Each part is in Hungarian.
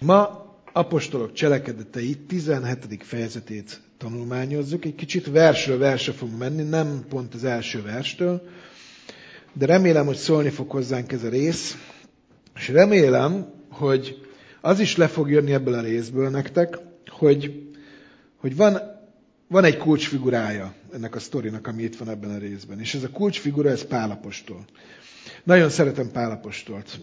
Ma apostolok cselekedetei 17. fejezetét tanulmányozzuk. Egy kicsit versről versre fogunk menni, nem pont az első verstől, de remélem, hogy szólni fog hozzánk ez a rész, és remélem, hogy az is le fog jönni ebből a részből nektek, hogy van egy kulcsfigurája ennek a sztorinak, ami itt van ebben a részben. És ez a kulcsfigura, ez Pál apostol. Nagyon szeretem Pál apostolt,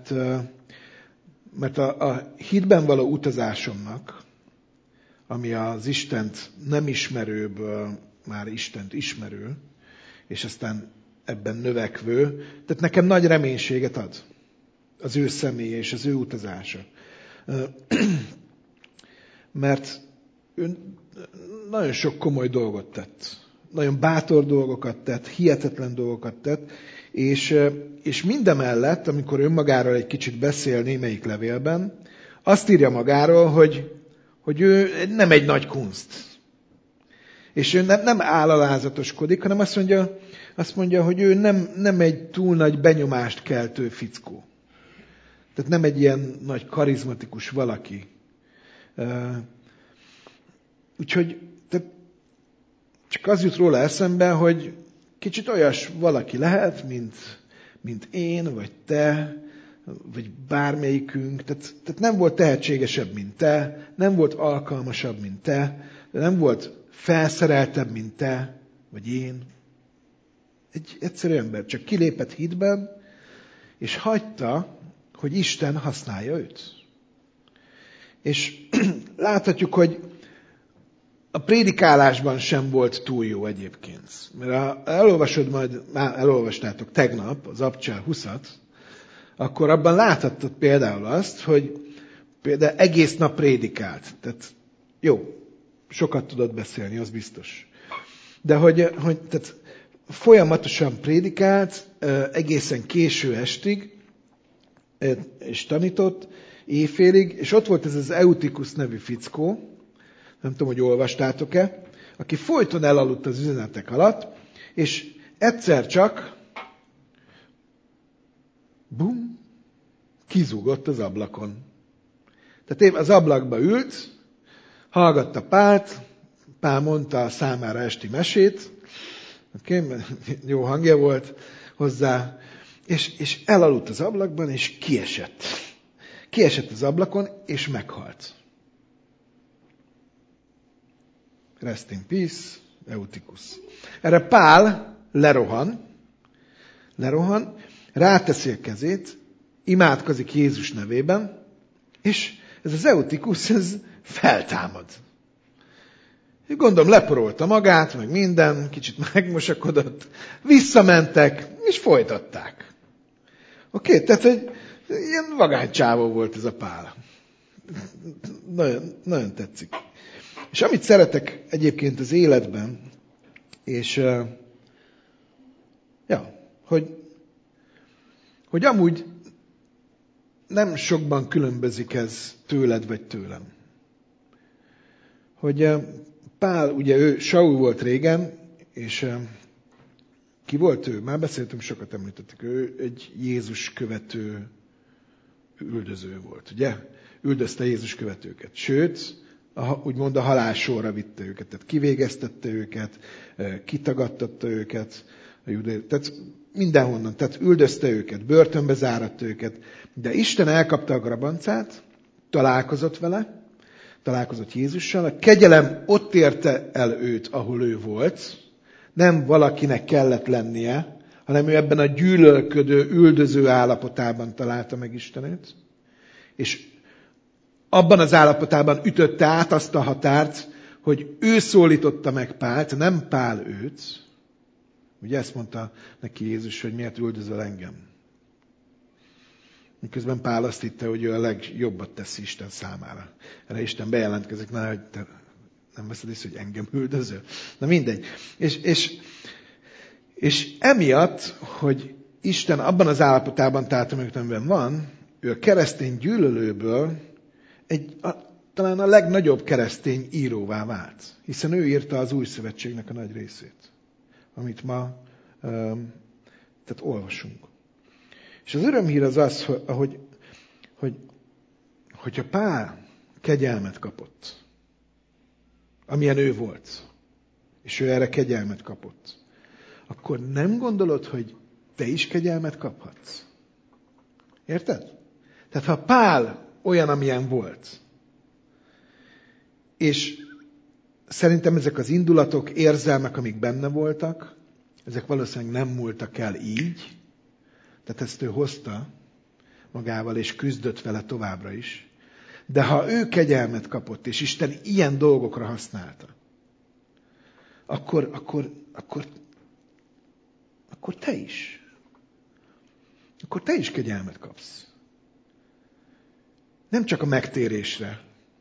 mert a hitben való utazásomnak, ami az Istent nem ismerőből már Istent ismerő, és aztán ebben növekvő, tehát nekem nagy reménységet ad az ő személye és az ő utazása. Mert ő nagyon sok komoly dolgot tett. Nagyon bátor dolgokat tett, hihetetlen dolgokat tett, és mindemellett, amikor önmagáról egy kicsit beszél némelyik levélben, azt írja magáról, hogy ő nem egy nagy kunst. És ő nem állalázatoskodik, hanem azt mondja, hogy ő nem egy túl nagy benyomást keltő fickó. Tehát nem egy ilyen nagy karizmatikus valaki. Úgyhogy csak az jut róla eszembe, hogy kicsit olyas valaki lehet, mint én, vagy te, vagy bármelyikünk. Tehát nem volt tehetségesebb, mint te, nem volt alkalmasabb, mint te, nem volt felszereltebb, mint te, vagy én. Egy egyszerű ember csak kilépett hitben, és hagyta, hogy Isten használja őt. És láthatjuk, hogy a prédikálásban sem volt túl jó egyébként. Mert ha elolvasod már elolvastátok tegnap az Abcsel 20-at, akkor abban láthattad például azt, hogy például egész nap prédikált. Tehát jó, sokat tudott beszélni, az biztos. De hogy tehát folyamatosan prédikált, egészen késő estig, és tanított, éjfélig, és ott volt ez az Eutikus nevű fickó, nem tudom, hogy olvastátok-e, aki folyton elaludt az üzenetek alatt, és egyszer csak bum, kizúgott az ablakon. Tehát az ablakba ült, hallgatta Pált, Pál mondta számára esti mesét, jó hangja volt hozzá, és elaludt az ablakban, és kiesett. Kiesett az ablakon, és meghalt. Rest in peace, Eutikus. Erre Pál lerohan, ráteszi a kezét, imádkozik Jézus nevében, és ez az Eutikus, ez feltámad. Gondolom leporolta magát, meg minden, kicsit megmosakodott, visszamentek, és folytatták. Oké, tehát egy ilyen vagánycsávó volt ez a Pál. Nagyon, nagyon tetszik. És amit szeretek egyébként az életben, és hogy amúgy nem sokban különbözik ez tőled vagy tőlem. Hogy Pál, ugye ő Saul volt régen, és ki volt ő? Már beszéltünk, sokat említettük. Ő egy Jézus követő üldöző volt, ugye? Üldözte Jézus követőket. Sőt, úgymond a halálsorra vitte őket. Tehát kivégeztette őket, kitagadtatta őket. Tehát mindenhonnan. Tehát üldözte őket, börtönbe záratta őket. De Isten elkapta a grabancát, találkozott vele, találkozott Jézussal. A kegyelem ott érte el őt, ahol ő volt. Nem valakinek kellett lennie, hanem ő ebben a gyűlölködő, üldöző állapotában találta meg Istenét. És abban az állapotában ütötte át azt a határt, hogy ő szólította meg Pált, nem Pál őt. Ugye ezt mondta neki Jézus, hogy miért üldözöl engem. Miközben Pál azt hitte, hogy ő a legjobbat teszi Isten számára. Erre Isten bejelentkezik, hogy te nem veszed észre, hogy engem üldözöl. Na mindegy. És emiatt, hogy Isten abban az állapotában találta meg, amiben van, ő a keresztény gyűlölőből talán a legnagyobb keresztény íróvá vált. Hiszen ő írta az új szövetségnek a nagy részét, amit ma olvasunk. És az örömhír az az, hogyha Pál kegyelmet kapott, amilyen ő volt, és ő erre kegyelmet kapott, akkor nem gondolod, hogy te is kegyelmet kaphatsz? Érted? Tehát ha Pál olyan, amilyen volt, és szerintem ezek az indulatok, érzelmek, amik benne voltak, ezek valószínűleg nem múltak el így, tehát ezt ő hozta magával, és küzdött vele továbbra is. De ha ő kegyelmet kapott, és Isten ilyen dolgokra használta, akkor te is. Akkor te is kegyelmet kapsz. Nem csak a megtérésre,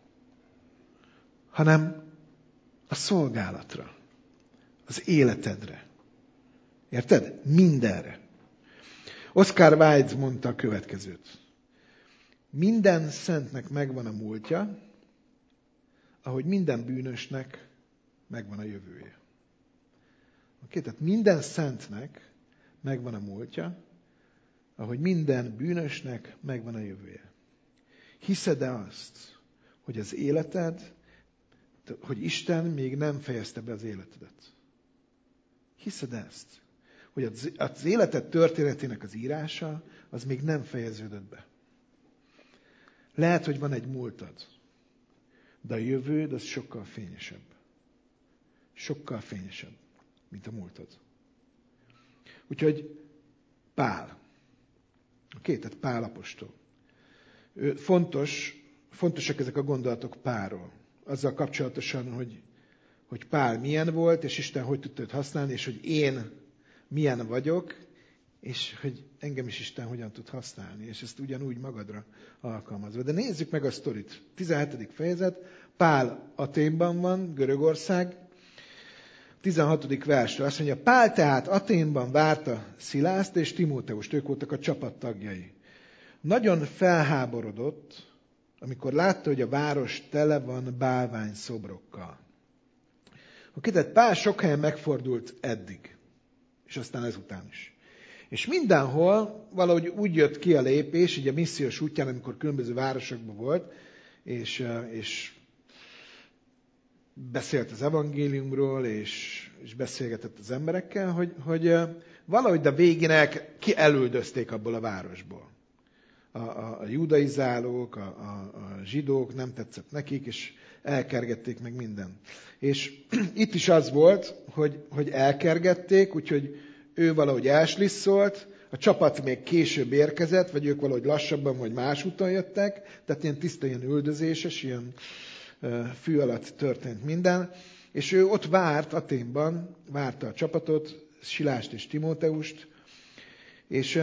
hanem a szolgálatra, az életedre. Érted? Mindenre. Oscar Wilde mondta a következőt. Minden szentnek megvan a múltja, ahogy minden bűnösnek megvan a jövője. Oké? Tehát minden szentnek megvan a múltja, ahogy minden bűnösnek megvan a jövője. Hiszed-e azt, hogy az életed, hogy Isten még nem fejezte be az életedet? Hiszed ezt? Hogy az életed történetének az írása, az még nem fejeződött be. Lehet, hogy van egy múltad, de a jövőd az sokkal fényesebb. Sokkal fényesebb, mint a múltad. Úgyhogy Pál. Oké, tehát Pál apostol. Fontosak ezek a gondolatok Pálról. Azzal kapcsolatosan, hogy Pál milyen volt, és Isten hogy tudta őt használni, és hogy én milyen vagyok, és hogy engem is Isten hogyan tud használni, és ezt ugyanúgy magadra alkalmazva. De nézzük meg a sztorit. 17. fejezet, Pál Athénban van, Görögország, 16. verstől azt mondja, Pál tehát Athénban várta Szilászt és Timóteust, ők voltak a csapattagjai. Nagyon felháborodott, amikor látta, hogy a város tele van bálványszobrokkal. Oké, tehát Pál sok helyen megfordult eddig, és aztán ezután is. És mindenhol valahogy úgy jött ki a lépés, így a missziós útján, amikor különböző városokban volt, és beszélt az evangéliumról, és beszélgetett az emberekkel, hogy valahogy a végén kielüldözték abból a városból. A judaizálók, a zsidók nem tetszett nekik, és elkergették meg minden. És itt is az volt, hogy elkergették, úgyhogy ő valahogy elslisszolt, a csapat még később érkezett, vagy ők valahogy lassabban, vagy más úton jöttek, tehát ilyen tiszta, ilyen üldözéses, ilyen fű alatt történt minden, és ő ott várt Athénban, várta a csapatot, Silást és Timóteust, és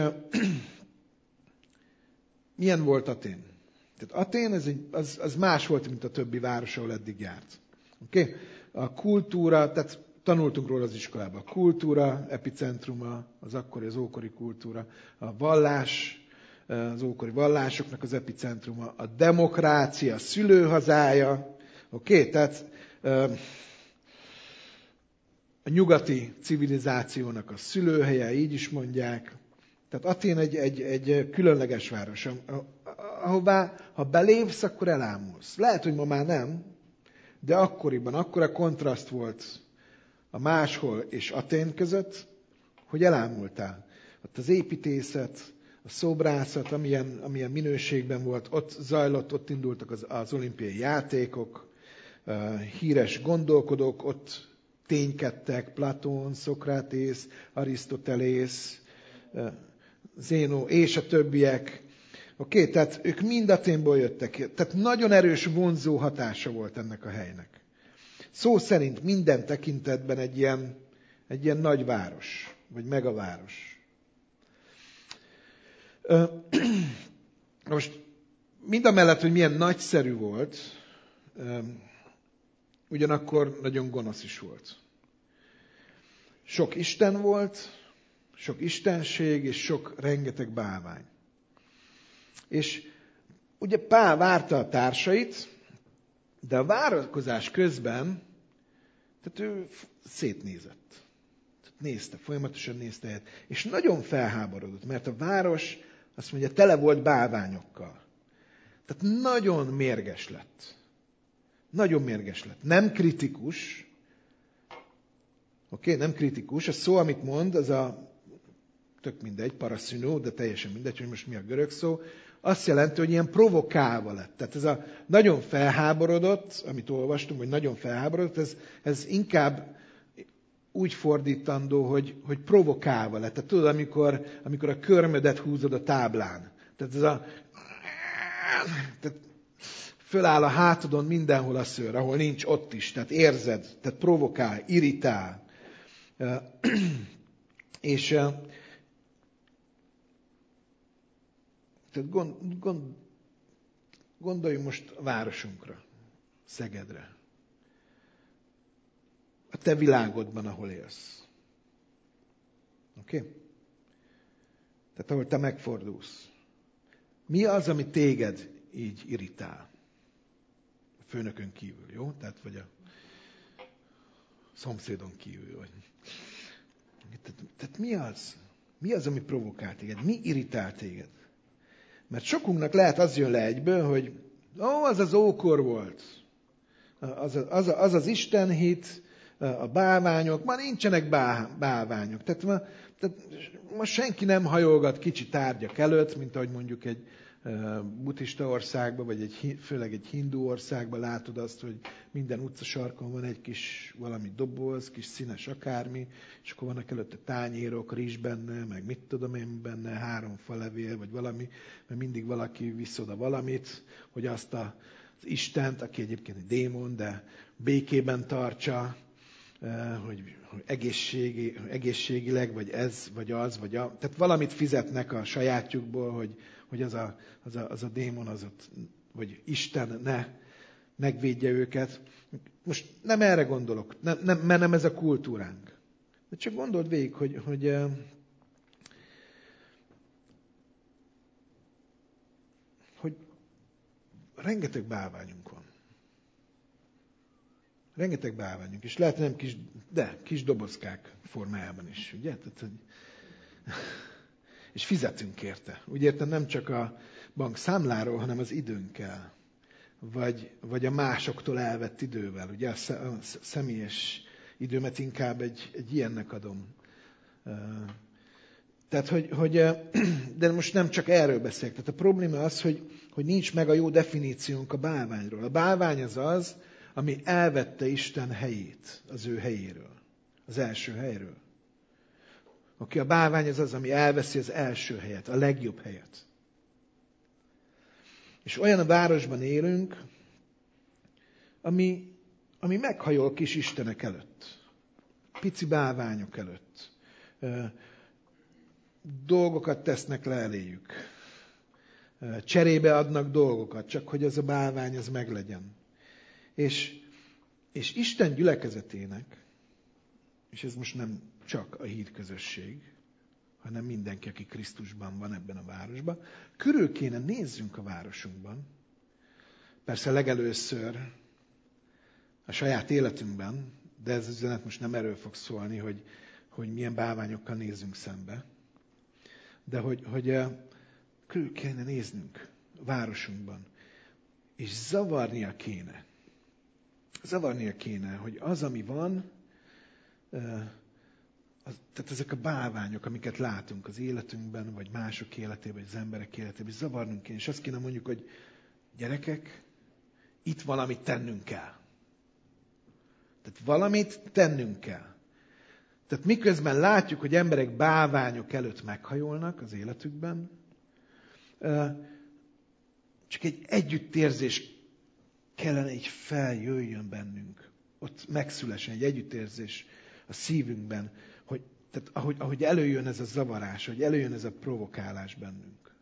milyen volt Athén? Tehát Athén az más volt, mint a többi város, ahol eddig járt. Okay? A kultúra, tehát tanultunk róla az iskolában, a kultúra epicentruma, az ókori kultúra, a vallás, az ókori vallásoknak az epicentruma, a demokrácia, a szülőhazája, oké? Tehát a nyugati civilizációnak a szülőhelye, így is mondják. Tehát Athén egy különleges város, ahová, ha belépsz, akkor elámulsz. Lehet, hogy ma már nem, de akkoriban akkora kontraszt volt a máshol és Athén között, hogy elámultál. Ott az építészet, a szobrászat, amilyen minőségben volt, ott zajlott, ott indultak az olimpiai játékok, híres gondolkodók, ott ténykedtek, Platón, Szokratész, Arisztotelész, Zénó és a többiek. Oké, tehát ők mind Athénból jöttek. Tehát nagyon erős vonzó hatása volt ennek a helynek. Szó szerint minden tekintetben egy ilyen nagy város, vagy megaváros. Most mindamellett, hogy milyen nagyszerű volt, ugyanakkor nagyon gonosz is volt. Sok isten volt, sok istenség, és rengeteg bálvány. És ugye Pál várta a társait, de a várakozás közben, tehát ő szétnézett. Nézte, folyamatosan nézte, és nagyon felháborodott, mert a város, azt mondja, tele volt bálványokkal. Tehát nagyon mérges lett. Nagyon mérges lett. Nem kritikus. Nem kritikus. A szó, amit mond, az tök mindegy, paraszínó, de teljesen mindegy, hogy most mi a görög szó. Azt jelenti, hogy ilyen provokálva lett. Tehát ez a nagyon felháborodott, amit olvastunk, hogy nagyon felháborodott, ez inkább úgy fordítandó, hogy provokálva lett. Tehát tudod, amikor a körmödet húzod a táblán. Tehát tehát föláll a hátadon mindenhol a szőr, ahol nincs ott is. Tehát érzed, tehát provokál, irritál. És tehát gondoljunk most a városunkra, Szegedre. A te világodban, ahol élsz. Tehát ahol te megfordulsz. Mi az, ami téged így irritál? A főnökön kívül, jó? Vagy a szomszédon kívül. Tehát mi az? Mi az, ami provokál téged? Mi irritál téged? Mert sokunknak lehet az jön le egyből, hogy az az ókor volt. Az istenhit, a bálványok. Ma nincsenek bálványok. Tehát ma senki nem hajolgat kicsi tárgyak előtt, mint ahogy mondjuk egy buddhista országban, vagy főleg egy hindu országban látod azt, hogy minden utcasarkon van egy kis valami doboz, kis színes akármi, és akkor vannak előtte tányérok, rizs benne, meg mit tudom én benne, 3 falevél, vagy valami, mert mindig valaki visz oda valamit, hogy azt az Istent, aki egyébként egy démon, de békében tartsa, hogy egészségileg, vagy ez, vagy az, vagy tehát valamit fizetnek a sajátjukból, hogy az a démon, vagy Isten ne megvédje őket. Most nem erre gondolok, mert nem ez a kultúránk. De csak gondold végig, hogy rengeteg bálványunk van. Rengeteg bálványunk, és lehet nem kis dobozkák formájában is, ugye? Tehát, és fizetünk érte. Úgy értem, nem csak a bankszámláról, hanem az időnkkel. Vagy a másoktól elvett idővel. Ugye a személyes időmet inkább egy ilyennek adom. Tehát, de most nem csak erről beszélek. Tehát a probléma az, hogy nincs meg a jó definíciónk a bálványról. A bálvány az, ami elvette Isten helyét, az ő helyéről, az első helyről. A bálvány az, ami elveszi az első helyet, a legjobb helyet. És olyan a városban élünk, ami meghajol kis istenek előtt, pici bálványok előtt. Dolgokat tesznek le eléjük. Cserébe adnak dolgokat, csak hogy az a bálvány az meglegyen. És Isten gyülekezetének, és ez most nem csak a hídközösség, hanem mindenki, aki Krisztusban van ebben a városban, körül kéne nézzünk a városunkban. Persze legelőször a saját életünkben, de ez az üzenet most nem erről fog szólni, hogy milyen bálványokkal nézzünk szembe, de hogy körül kéne néznünk a városunkban, és zavarnia kéne, hogy az, ami van, tehát ezek a bálványok, amiket látunk az életünkben, vagy mások életében, vagy az emberek életében, és zavarnunk kéne. És azt kéne mondjuk, hogy gyerekek, itt valamit tennünk kell. Tehát valamit tennünk kell. Tehát miközben látjuk, hogy emberek bálványok előtt meghajolnak az életükben, csak egy együttérzés kellene így feljöjjön bennünk. Ott megszülessen egy együttérzés a szívünkben, tehát ahogy előjön ez a zavarás, hogy előjön ez a provokálás bennünk.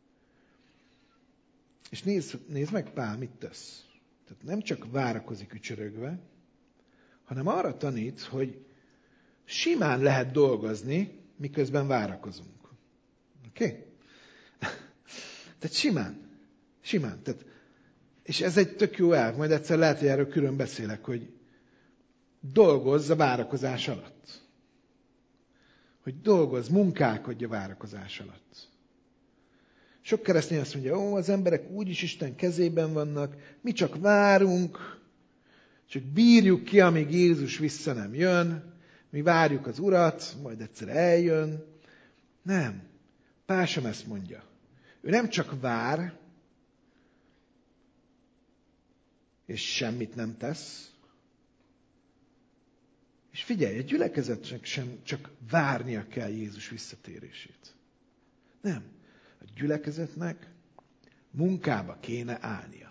És nézd meg Pál, mit tesz. Tehát nem csak várakozik ücsörögve, hanem arra tanít, hogy simán lehet dolgozni, miközben várakozunk. Oké? Tehát simán. Tehát, és ez egy tök jó elv, majd egyszer lehet, hogy erről külön beszélek, hogy dolgozz a várakozás alatt. Hogy dolgozz, munkálkodj a várakozás alatt. Sok keresztény azt mondja, az emberek úgyis Isten kezében vannak, mi csak várunk, csak bírjuk ki, amíg Jézus vissza nem jön, mi várjuk az Urat, majd egyszer eljön. Nem. Pál sem ezt mondja. Ő nem csak vár, és semmit nem tesz. És figyelj, a gyülekezetnek sem csak várnia kell Jézus visszatérését. Nem. A gyülekezetnek munkába kéne állnia.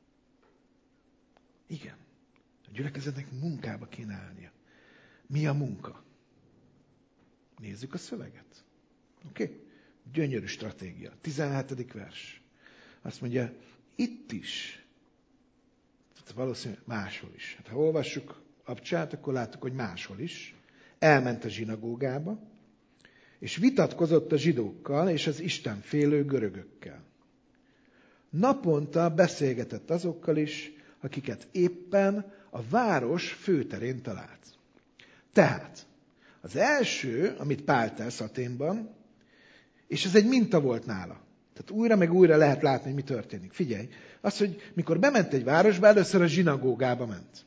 Igen. A gyülekezetnek munkába kéne állnia. Mi a munka? Nézzük a szöveget. Oké? Gyönyörű stratégia. 17. vers. Azt mondja, itt is, tehát valószínűleg máshol is. Hát, ha olvassuk Abcsát, akkor láttuk, hogy máshol is. Elment a zsinagógába, és vitatkozott a zsidókkal és az istenfélő görögökkel. Naponta beszélgetett azokkal is, akiket éppen a város főterén talált. Tehát az első, amit Pál tesz Athénban, és ez egy minta volt nála. Tehát újra meg újra lehet látni, hogy mi történik. Figyelj, az, hogy mikor bement egy városba, először a zsinagógába ment.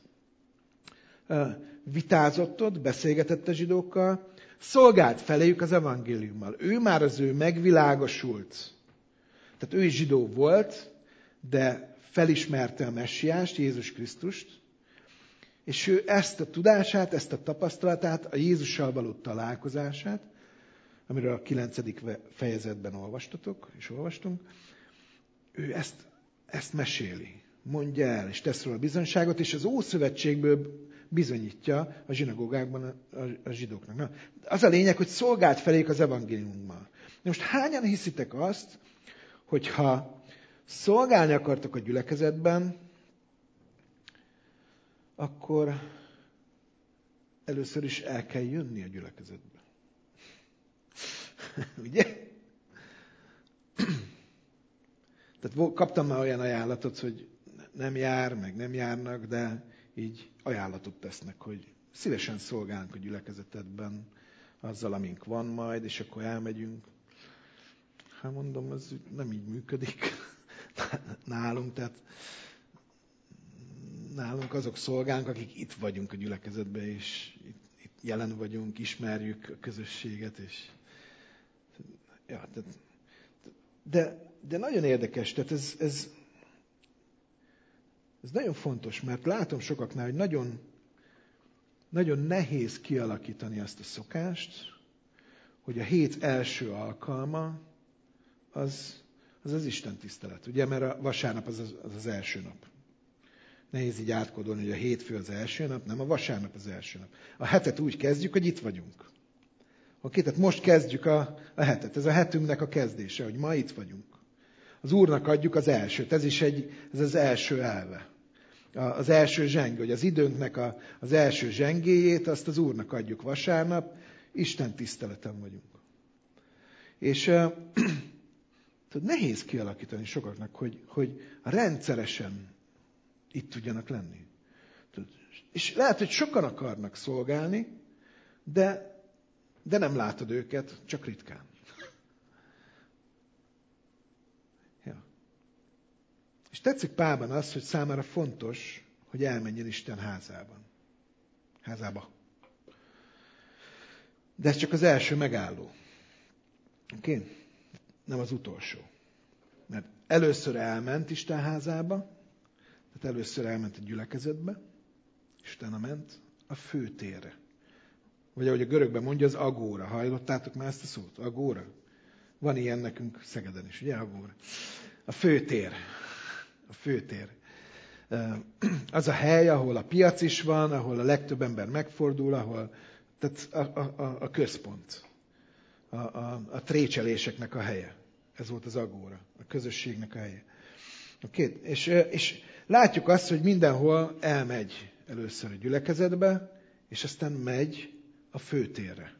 Vitázott ott, beszélgetett a zsidókkal, szolgált feléjük az evangéliummal. Ő már az ő megvilágosult. Tehát ő is zsidó volt, de felismerte a messiást, Jézus Krisztust, és ő ezt a tudását, ezt a tapasztalatát, a Jézussal való találkozását, amiről a 9. fejezetben olvastatok, és olvastunk, ő ezt meséli, mondja el, és tesz róla bizonyságot, és az Ószövetségből bizonyítja a zsinagógákban a zsidóknak. Na, az a lényeg, hogy szolgált felék az evangéliummal. De most hányan hiszitek azt, hogyha szolgálni akartok a gyülekezetben, akkor először is el kell jönni a gyülekezetbe. Ugye? Tehát kaptam már olyan ajánlatot, hogy nem jár, meg nem járnak, de így ajánlatot tesznek, hogy szívesen szolgálunk a gyülekezetedben azzal, amink van majd, és akkor elmegyünk. Hát mondom, ez nem így működik nálunk, tehát nálunk azok szolgálunk, akik itt vagyunk a gyülekezetben, és itt jelen vagyunk, ismerjük a közösséget, és ja, de nagyon érdekes, tehát ez nagyon fontos, mert látom sokaknál, hogy nagyon, nagyon nehéz kialakítani azt a szokást, hogy a hét első alkalma az Isten tisztelet. Ugye, mert a vasárnap az első nap. Nehéz így átkodolni, hogy a hétfő az első nap, nem, a vasárnap az első nap. A hetet úgy kezdjük, hogy itt vagyunk. Oké, tehát most kezdjük a hetet. Ez a hetünknek a kezdése, hogy ma itt vagyunk. Az Úrnak adjuk az elsőt. Ez az első elve. Az első zsenge, hogy az időnknek az első zsengéjét, azt az Úrnak adjuk vasárnap. Isten tiszteleten vagyunk. És nehéz kialakítani sokaknak, hogy rendszeresen itt tudjanak lenni. És lehet, hogy sokan akarnak szolgálni, de nem látod őket, csak ritkán. Ja. És tetszik Pálban az, hogy számára fontos, hogy elmenjen Isten házába. De ez csak az első megálló. Oké? Nem az utolsó. Mert először elment Isten házába, tehát először elment a gyülekezetbe, és utána ment a főtérre. Vagy ahogy a görögben mondja, az agóra. Hallottátok már ezt a szót? Agóra? Van ilyen nekünk Szegeden is, ugye? Agóra. A főtér. A főtér. Az a hely, ahol a piac is van, ahol a legtöbb ember megfordul, tehát a központ. A trécseléseknek a helye. Ez volt az agóra. A közösségnek a helye. Oké? És látjuk azt, hogy mindenhol elmegy először a gyülekezetbe, és aztán megy a főtérre.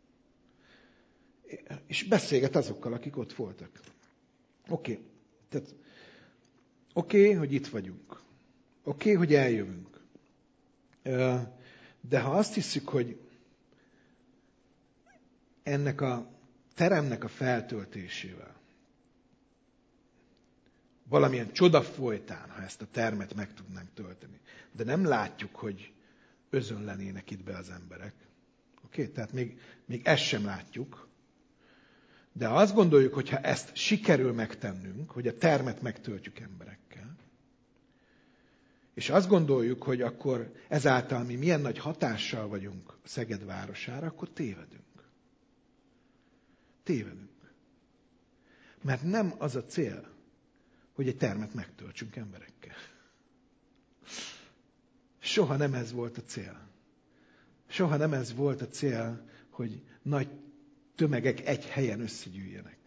És beszélget azokkal, akik ott voltak. Oké. Tehát oké, hogy itt vagyunk. Oké, hogy eljövünk. De ha azt hiszük, hogy ennek a teremnek a feltöltésével, valamilyen csoda folytán, ha ezt a termet meg tudnánk tölteni. De nem látjuk, hogy özönlenének itt be az emberek. Oké? Tehát még ezt sem látjuk. De azt gondoljuk, hogy ha ezt sikerül megtennünk, hogy a termet megtöltjük emberekkel, és azt gondoljuk, hogy akkor ezáltal mi milyen nagy hatással vagyunk a Szeged városára, akkor tévedünk. Tévedünk. Mert nem az a cél, hogy egy termet megtöltsünk emberekkel. Soha nem ez volt a cél. Soha nem ez volt a cél, hogy nagy tömegek egy helyen összegyűjjenek.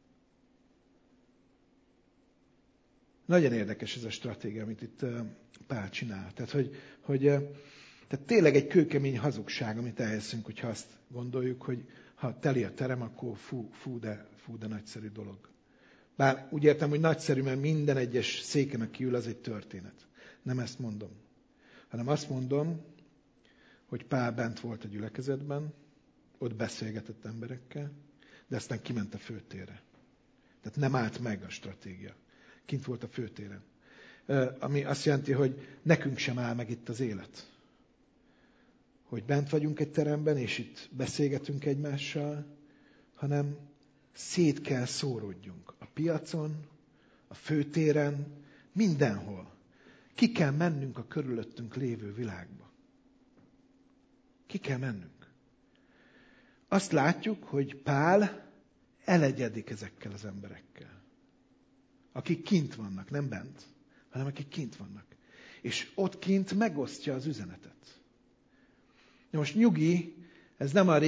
Nagyon érdekes ez a stratégia, amit itt Pál csinál. Tehát tényleg egy kőkemény hazugság, amit elhiszünk, hogyha azt gondoljuk, hogy ha teli a terem, akkor fú, de nagyszerű dolog. Bár úgy értem, hogy nagyszerű, mert minden egyes széken, aki ül, az egy történet. Nem ezt mondom. Hanem azt mondom, hogy Pál bent volt a gyülekezetben, ott beszélgetett emberekkel, de aztán kiment a főtérre. Tehát nem állt meg a stratégia. Kint volt a főtéren. Ami azt jelenti, hogy nekünk sem áll meg itt az élet. Hogy bent vagyunk egy teremben, és itt beszélgetünk egymással, hanem szét kell szóródjunk. A piacon, a főtéren, mindenhol. Ki kell mennünk a körülöttünk lévő világba. Ki kell mennünk. Azt látjuk, hogy Pál elegyedik ezekkel az emberekkel. Akik kint vannak, nem bent, hanem akik kint vannak. És ott kint megosztja az üzenetet. Most nyugi, ez nem a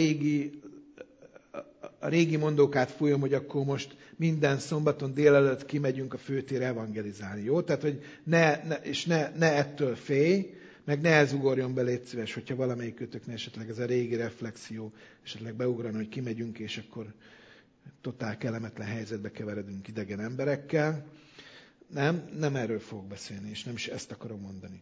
régi mondókát fújom, hogy akkor most minden szombaton délelőtt kimegyünk a főtérre evangelizálni. Jó? Tehát, hogy ne ettől félj, meg ne ez ugorjon be, légy szíves, hogyha valamelyikőtöknek esetleg ez a régi reflexió, esetleg beugrani, hogy kimegyünk, és akkor totál kellemetlen helyzetbe keveredünk idegen emberekkel. Nem erről fogok beszélni, és nem is ezt akarom mondani.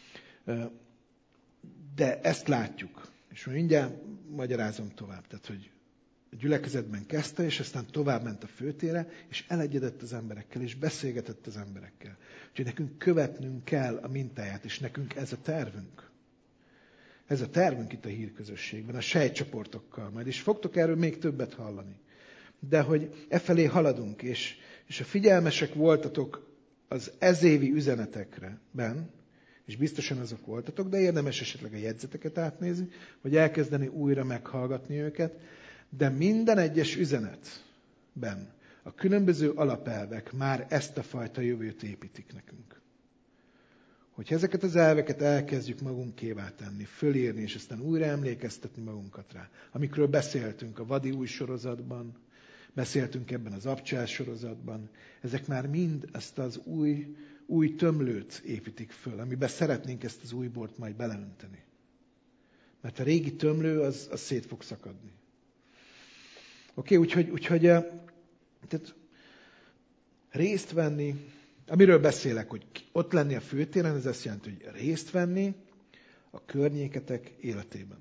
De ezt látjuk. És mindjárt magyarázom tovább. Tehát, hogy a gyülekezetben kezdte, és aztán tovább ment a főtérre, és elegyedett az emberekkel, és beszélgetett az emberekkel. Úgyhogy nekünk követnünk kell a mintáját, és nekünk ez a tervünk. Ez a tervünk itt a hírközösségben, a sejtcsoportokkal majd, és fogtok erről még többet hallani. De hogy efelé haladunk, és ha figyelmesek voltatok az ezévi üzenetekben, és biztosan azok voltatok, de érdemes esetleg a jegyzeteket átnézni, vagy elkezdeni újra meghallgatni őket, de minden egyes üzenetben a különböző alapelvek már ezt a fajta jövőt építik nekünk. Hogyha ezeket az elveket elkezdjük magunkévá tenni, fölírni, és aztán újra emlékeztetni magunkat rá, amikről beszéltünk a Vadi új sorozatban, beszéltünk ebben az Abcsel sorozatban, ezek már mind ezt az új tömlőt építik föl, amiben szeretnénk ezt az új bort majd beleönteni. Mert a régi tömlő az szét fog szakadni. Oké, úgyhogy tehát részt venni, amiről beszélek, hogy ott lenni a főtéren, ez azt jelenti, hogy részt venni a környéketek életében.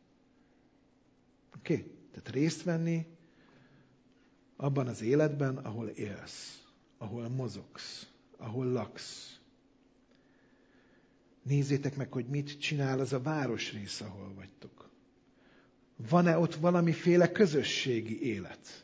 Oké? Tehát részt venni abban az életben, ahol élsz, ahol mozogsz, ahol laksz. Nézzétek meg, hogy mit csinál az a városrész, ahol vagytok. Van-e ott valamiféle közösségi élet?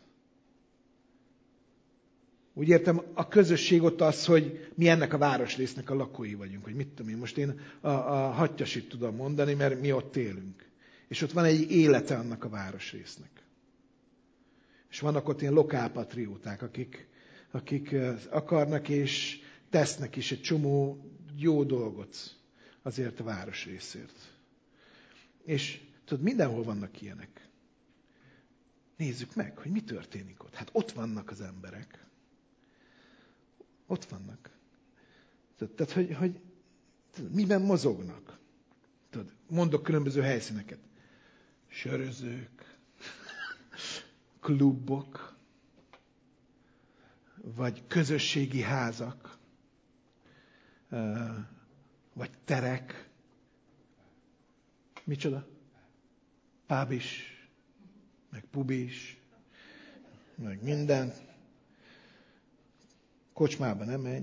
Úgy értem, a közösség ott az, hogy mi ennek a városrésznek a lakói vagyunk. Hogy mit tudom én, most én a Hattyasit tudom mondani, mert mi ott élünk. És ott van egy élete annak a városrésznek. És vannak ott ilyen lokálpatrióták, akik akarnak és tesznek is egy csomó jó dolgot azért a városrészért. És tudod, mindenhol vannak ilyenek. Nézzük meg, hogy mi történik ott. Hát ott vannak az emberek. Ott vannak. Tehát, hogy miben mozognak? Tudod, mondok különböző helyszíneket. Sörözők, klubok, vagy közösségi házak, vagy terek. Micsoda? Pub is, meg pub is, meg minden. kocsmába nem menj.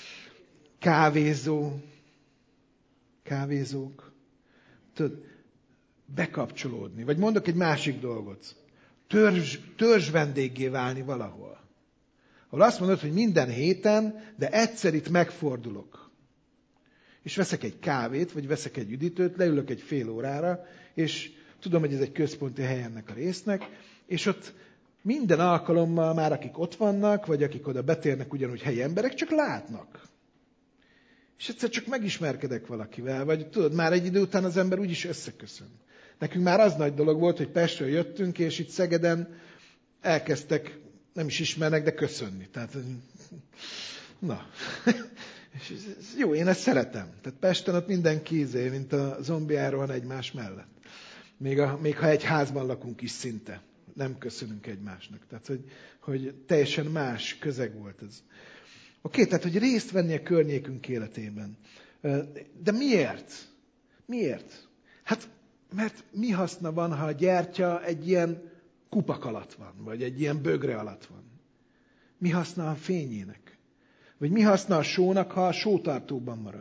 Kávézók. Tudod, bekapcsolódni. Vagy mondok egy másik dolgot. Törzs vendéggé válni valahol. Ahol azt mondod, hogy minden héten, de egyszer itt megfordulok. És veszek egy kávét, vagy veszek egy üdítőt, leülök egy fél órára, és tudom, hogy ez egy központi hely ennek a résznek, és ott minden alkalommal már akik ott vannak, vagy akik oda betérnek ugyanúgy helyi emberek, csak látnak. És egyszer csak megismerkedek valakivel, vagy tudod, már egy idő után az ember úgyis összeköszön. Nekünk már az nagy dolog volt, hogy Pestről jöttünk, és itt Szegeden elkezdtek, nem is ismernek, de köszönni. Tehát, na. És jó, én ezt szeretem. Tehát Pesten ott mindenki mint a zombiáról van egymás mellett. Még ha egy házban lakunk is szinte. Nem köszönünk egymásnak. Tehát, hogy teljesen más közeg volt ez. Oké, tehát, hogy részt venni a környékünk életében. De miért? Miért? Hát, mert mi haszna van, ha a gyertya egy ilyen kupak alatt van, vagy egy ilyen bögre alatt van? Mi haszna a fényének? Vagy mi haszna a sónak, ha a sótartóban marad?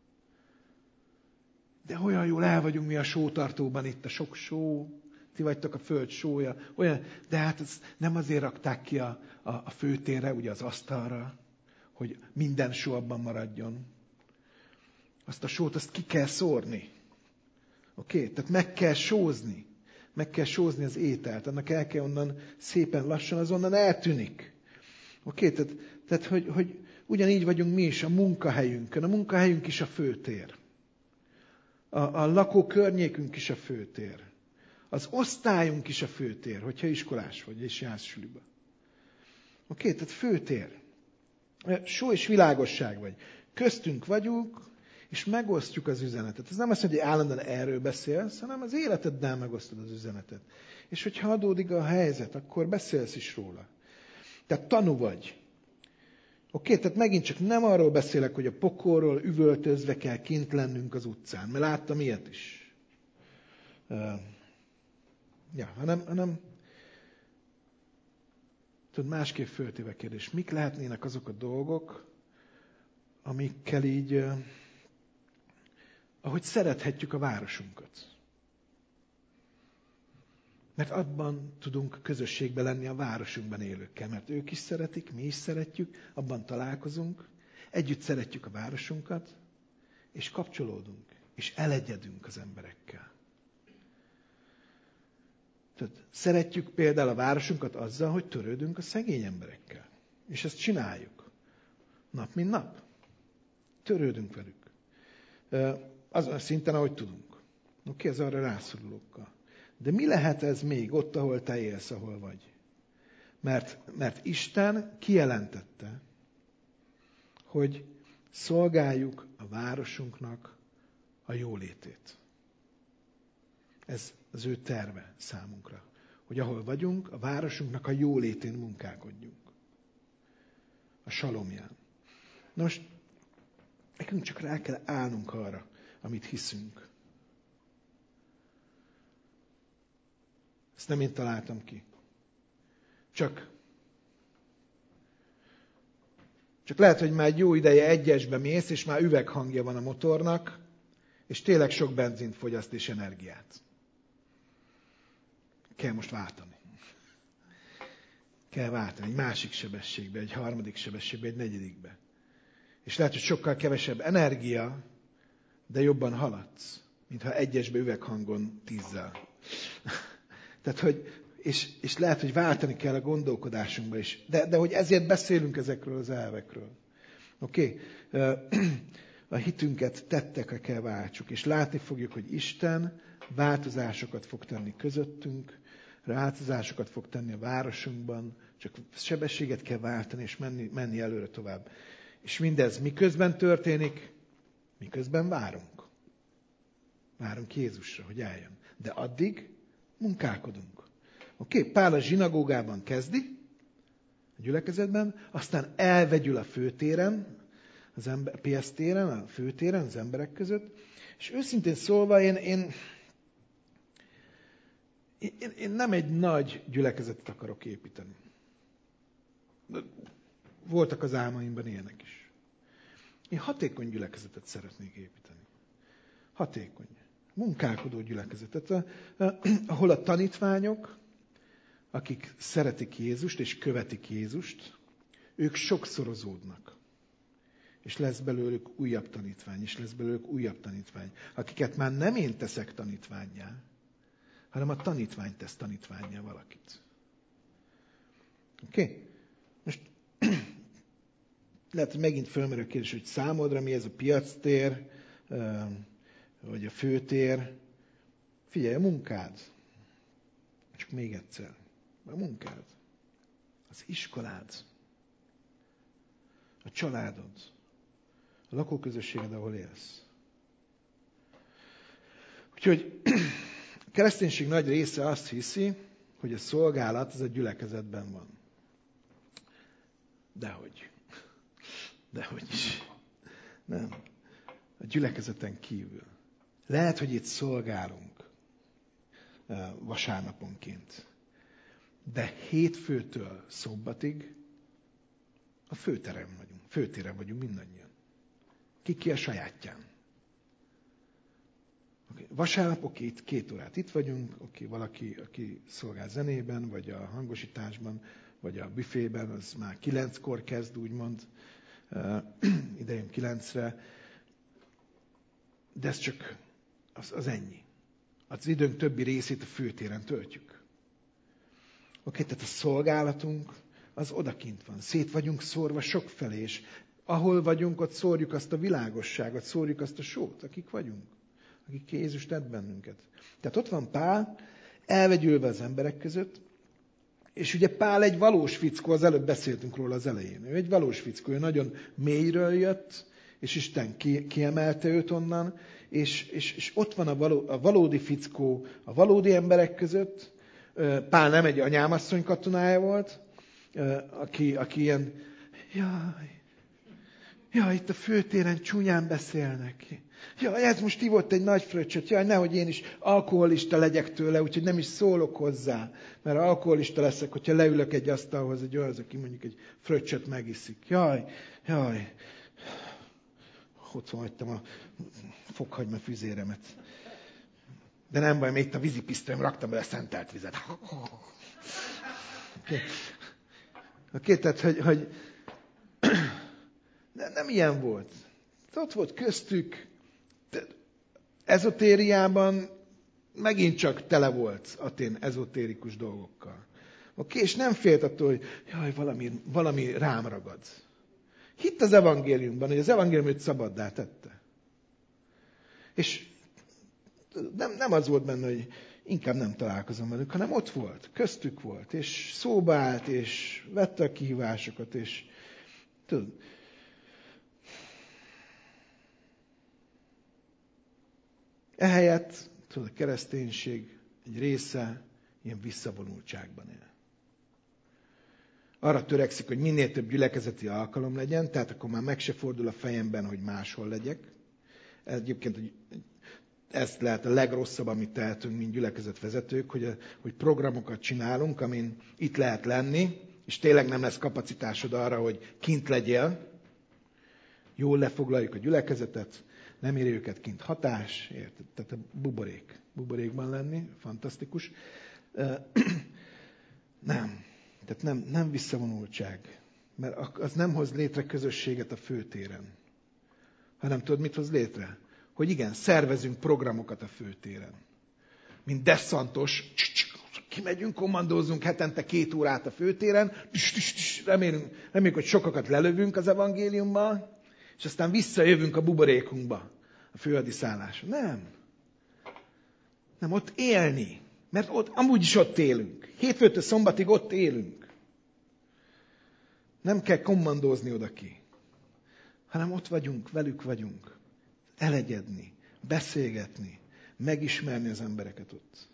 De olyan jól el vagyunk mi a sótartóban, itt a sok só, ti vagytok a föld sója. Olyan, de hát ezt nem azért rakták ki a főtérre, ugye az asztalra, hogy minden só abban maradjon. Azt a sót, azt ki kell szórni. Oké? Tehát meg kell sózni. Meg kell sózni az ételt. Annak el kell onnan szépen lassan, azonnan eltűnik. Oké? Tehát hogy ugyanígy vagyunk mi is a munkahelyünkön. A munkahelyünk is a főtér. A lakókörnyékünk is a főtér. Az osztályunk is a főtér, hogyha iskolás vagy és jársz suliba. Oké? Tehát főtér. Só és világosság vagy. Köztünk vagyunk, és megosztjuk az üzenetet. Ez nem azt mondja, hogy állandóan erről beszélsz, hanem az életeddel megosztod az üzenetet. És hogyha adódik a helyzet, akkor beszélsz is róla. Tehát tanú vagy. Oké, tehát megint csak nem arról beszélek, hogy a pokolról üvöltözve kell kint lennünk az utcán, mert láttam ilyet is. Hanem tudod, másképp föltéve kérdés. Mik lehetnének azok a dolgok, amikkel így, ahogy szerethetjük a városunkat. Mert abban tudunk közösségben lenni a városunkban élőkkel, mert ők is szeretik, mi is szeretjük, abban találkozunk, együtt szeretjük a városunkat, és kapcsolódunk, és elegyedünk az emberekkel. Tehát szeretjük például a városunkat azzal, hogy törődünk a szegény emberekkel. És ezt csináljuk. Nap mint nap. Törődünk velük. Azon a szinten, ahogy tudunk. Oké, ez arra rászorulókkal. De mi lehet ez még ott, ahol te élsz, ahol vagy? Mert Isten kijelentette, hogy szolgáljuk a városunknak a jólétét. Ez az ő terve számunkra. Hogy ahol vagyunk, a városunknak a jólétén munkálkodjunk. A salomján. Na most, nekünk csak rá kell állnunk arra, amit hiszünk. Ezt nem én találtam ki. Csak lehet, hogy már egy jó ideje egyesbe mész, és már üveghangja van a motornak, és tényleg sok benzint fogyaszt és energiát. Kell most váltani. Kell váltani egy másik sebességbe, egy harmadik sebességbe, egy negyedikbe. És lehet, hogy sokkal kevesebb energia, de jobban haladsz, mintha egyesbe üveghangon 10-zel. Tehát, hogy, és lehet, hogy váltani kell a gondolkodásunkba is. De hogy ezért beszélünk ezekről az elvekről. Oké? A hitünket tettekre kell váltsuk, és látni fogjuk, hogy Isten változásokat fog tenni közöttünk, változásokat fog tenni a városunkban, csak sebességet kell váltani, és menni előre tovább. És mindez miközben történik? Miközben várunk. Várunk Jézusra, hogy eljön. De addig munkálkodunk. Oké? Pál a zsinagógában kezdi, a gyülekezetben, aztán elvegyül a főtéren, PS téren, a főtéren, az emberek között, és őszintén szólva én nem egy nagy gyülekezetet akarok építeni. voltak az álmaimban ilyenek is. Én hatékony gyülekezetet szeretnék építeni. Hatékony. Munkálkodó gyülekezetet, ahol a tanítványok, akik szeretik Jézust és követik Jézust, ők sokszorozódnak. És lesz belőlük újabb tanítvány, és lesz belőlük újabb tanítvány, akiket már nem én teszek tanítvánnyá, hanem a tanítvány tesz tanítvánnyá valakit. Oké? Most lehet, hogy megint fölmerül a kérdés, hogy számodra mi ez a piactér, vagy a főtér. Figyelj, a munkád. Csak még egyszer. A munkád. Az iskolád. A családod. A lakóközösséged, ahol élsz. Úgyhogy a kereszténység nagy része azt hiszi, hogy a szolgálat az a gyülekezetben van. Dehogy. Dehogy is. Nem. A gyülekezeten kívül. Lehet, hogy itt szolgálunk vasárnaponként. De hétfőtől szombatig a főtéren vagyunk mindannyian. Ki a sajátján. Vasárnap, itt 2 órát itt vagyunk, valaki, aki szolgál zenében, vagy a hangosításban, vagy a büfében, az már 9-kor kezd, úgymond, idejön 9-re. De ez csak az ennyi. Az időnk többi részét a főtéren töltjük. Tehát a szolgálatunk az odakint van. Szét vagyunk szórva sokfelé, és ahol vagyunk, ott szórjuk azt a világosságot, szórjuk azt a sót, akik vagyunk. Akik Jézus tett bennünket. Tehát ott van Pál, elvegyülve az emberek között, és ugye Pál egy valós fickó, az előbb beszéltünk róla az elején. Ő egy valós fickó, ő nagyon mélyről jött, és Isten kiemelte őt onnan, és ott van a valódi fickó a valódi emberek között. Pál nem egy anyámasszony katonája volt, aki ilyen, jaj, itt a főtéren csúnyán beszélnek. Jaj, ez most ivott egy nagy fröccsöt, jaj, nehogy én is alkoholista legyek tőle, úgyhogy nem is szólok hozzá, mert alkoholista leszek, hogyha leülök egy asztalhoz, egy olyan, aki mondjuk egy fröccsöt megiszik. Jaj, otthon hagytam a fokhagyma füzéremet. De nem baj, még itt a vízipisztolyom, raktam bele szentelt vizet. Tehát, hogy nem ilyen volt. Ott volt köztük, ezotériában megint csak tele volt Atén ezotérikus dolgokkal. És nem félt attól, hogy jaj, valami rám ragad. Hitt az evangéliumban, hogy az evangélium őt szabaddá tette. És nem az volt benne, hogy inkább nem találkozom velük, hanem ott volt, köztük volt, és szóba állt, és vette a kihívásokat, és tudod, ehelyett, tudod, a kereszténység egy része ilyen visszavonultságban él. Arra törekszik, hogy minél több gyülekezeti alkalom legyen, tehát akkor már meg se fordul a fejemben, hogy máshol legyek. Egyébként ez lehet a legrosszabb, amit tehetünk, mint gyülekezetvezetők, hogy programokat csinálunk, amin itt lehet lenni, és tényleg nem lesz kapacitásod arra, hogy kint legyél. Jól lefoglaljuk a gyülekezetet, nem éri őket kint hatás, érted? Tehát a buborékban lenni, fantasztikus. Nem. Tehát nem visszavonultság. Mert az nem hoz létre közösséget a főtéren. Hanem tudod, mit hoz létre? Hogy igen, szervezünk programokat a főtéren. Mint desszantos, kimegyünk, kommandózunk hetente 2 órát a főtéren, reméljük, hogy sokakat lelövünk az evangéliummal, és aztán visszajövünk a buborékunkba, a főhadiszálláson. Nem, ott élni. Mert amúgy is ott élünk. Hétfőtől szombatig ott élünk. Nem kell kommandózni oda ki. Hanem ott vagyunk, velük vagyunk. Elegyedni, beszélgetni, megismerni az embereket ott.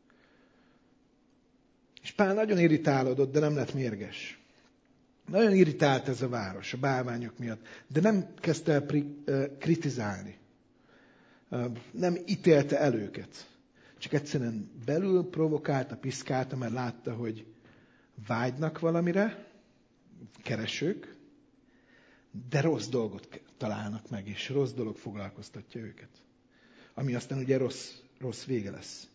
És Pál nagyon irritálódott, de nem lett mérges. Nagyon irritált ez a város a bálványok miatt, de nem kezdte el kritizálni. Nem ítélte el őket. Csak egyszerűen belül provokálta, piszkálta, mert látta, hogy vágynak valamire, keresők, de rossz dolgot találnak meg, és rossz dolog foglalkoztatja őket. Ami aztán ugye rossz vége lesz.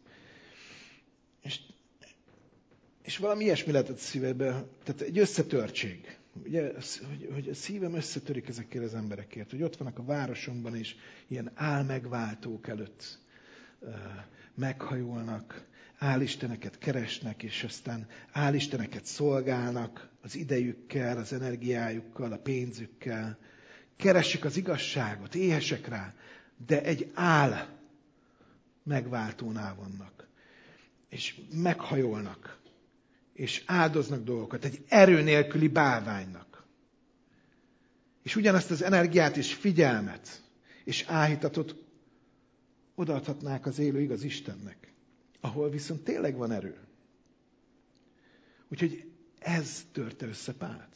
És valami ilyesmi lehetett a szívebe, tehát egy összetörtség. Ugye, hogy a szívem összetörik ezekkel az emberekért, hogy ott vannak a városomban, és ilyen álmegváltók előtt meghajolnak, álisteneket keresnek, és aztán álisteneket szolgálnak az idejükkel, az energiájukkal, a pénzükkel. Keresik az igazságot, éhesek rá, de egy megváltónál vannak. És meghajolnak, és áldoznak dolgokat egy erő nélküli bálványnak. És ugyanazt az energiát és figyelmet és áhítatot odaadhatnák az élő igaz Istennek, ahol viszont tényleg van erő. Úgyhogy ez törte össze Pált.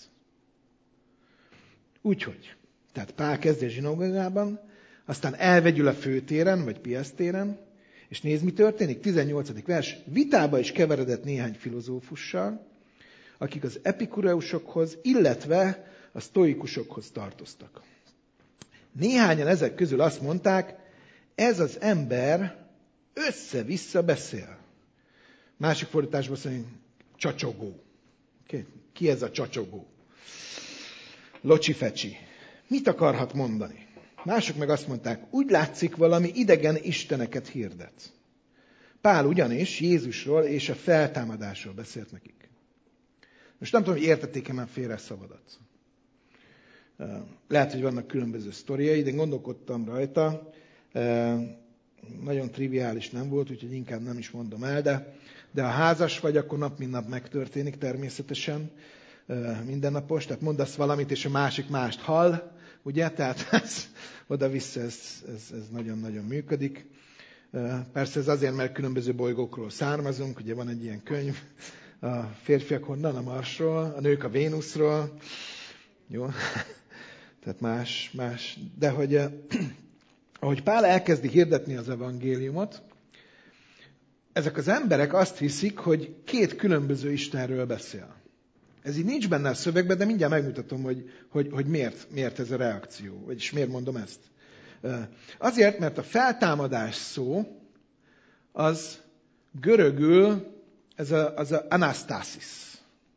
Úgyhogy, tehát Pál kezdi a zsinagógában, aztán elvegyül a főtéren, vagy piasztéren, és nézd, mi történik? 18. vers. Vitába is keveredett néhány filozófussal, akik az epikureusokhoz, illetve a sztoikusokhoz tartoztak. Néhányan ezek közül azt mondták, ez az ember össze-vissza beszél. Másik fordításban szerint csacsogó. Okay? Ki ez a csacsogó? Locsi-fecsi. Mit akarhat mondani? Mások meg azt mondták, úgy látszik, valami idegen isteneket hirdet. Pál ugyanis Jézusról és a feltámadásról beszélt nekik. Most nem tudom, hogy értették-e már félre a szavadat. Lehet, hogy vannak különböző sztoriai, de gondolkodtam rajta. Nagyon triviális nem volt, úgyhogy inkább nem is mondom el, de ha házas vagy, akkor nap mint nap megtörténik természetesen. Mindennapos, tehát mondasz valamit, és a másik mást hall, ugye? Tehát oda-vissza ez nagyon-nagyon működik. Persze ez azért, mert különböző bolygókról származunk, ugye van egy ilyen könyv, a férfiak honnan? A Marsról, a nők a Vénuszról. Jó? Tehát más. De hogy ahogy Pál elkezdi hirdetni az evangéliumot, ezek az emberek azt hiszik, hogy két különböző Istenről beszél. Ez így nincs benne a szövegben, de mindjárt megmutatom, hogy miért ez a reakció. Vagyis miért mondom ezt. Azért, mert a feltámadás szó az görögül az a anastasis.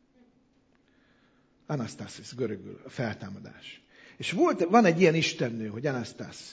Anastasis görögül, a feltámadás. És van egy ilyen istennő, hogy Anastasis.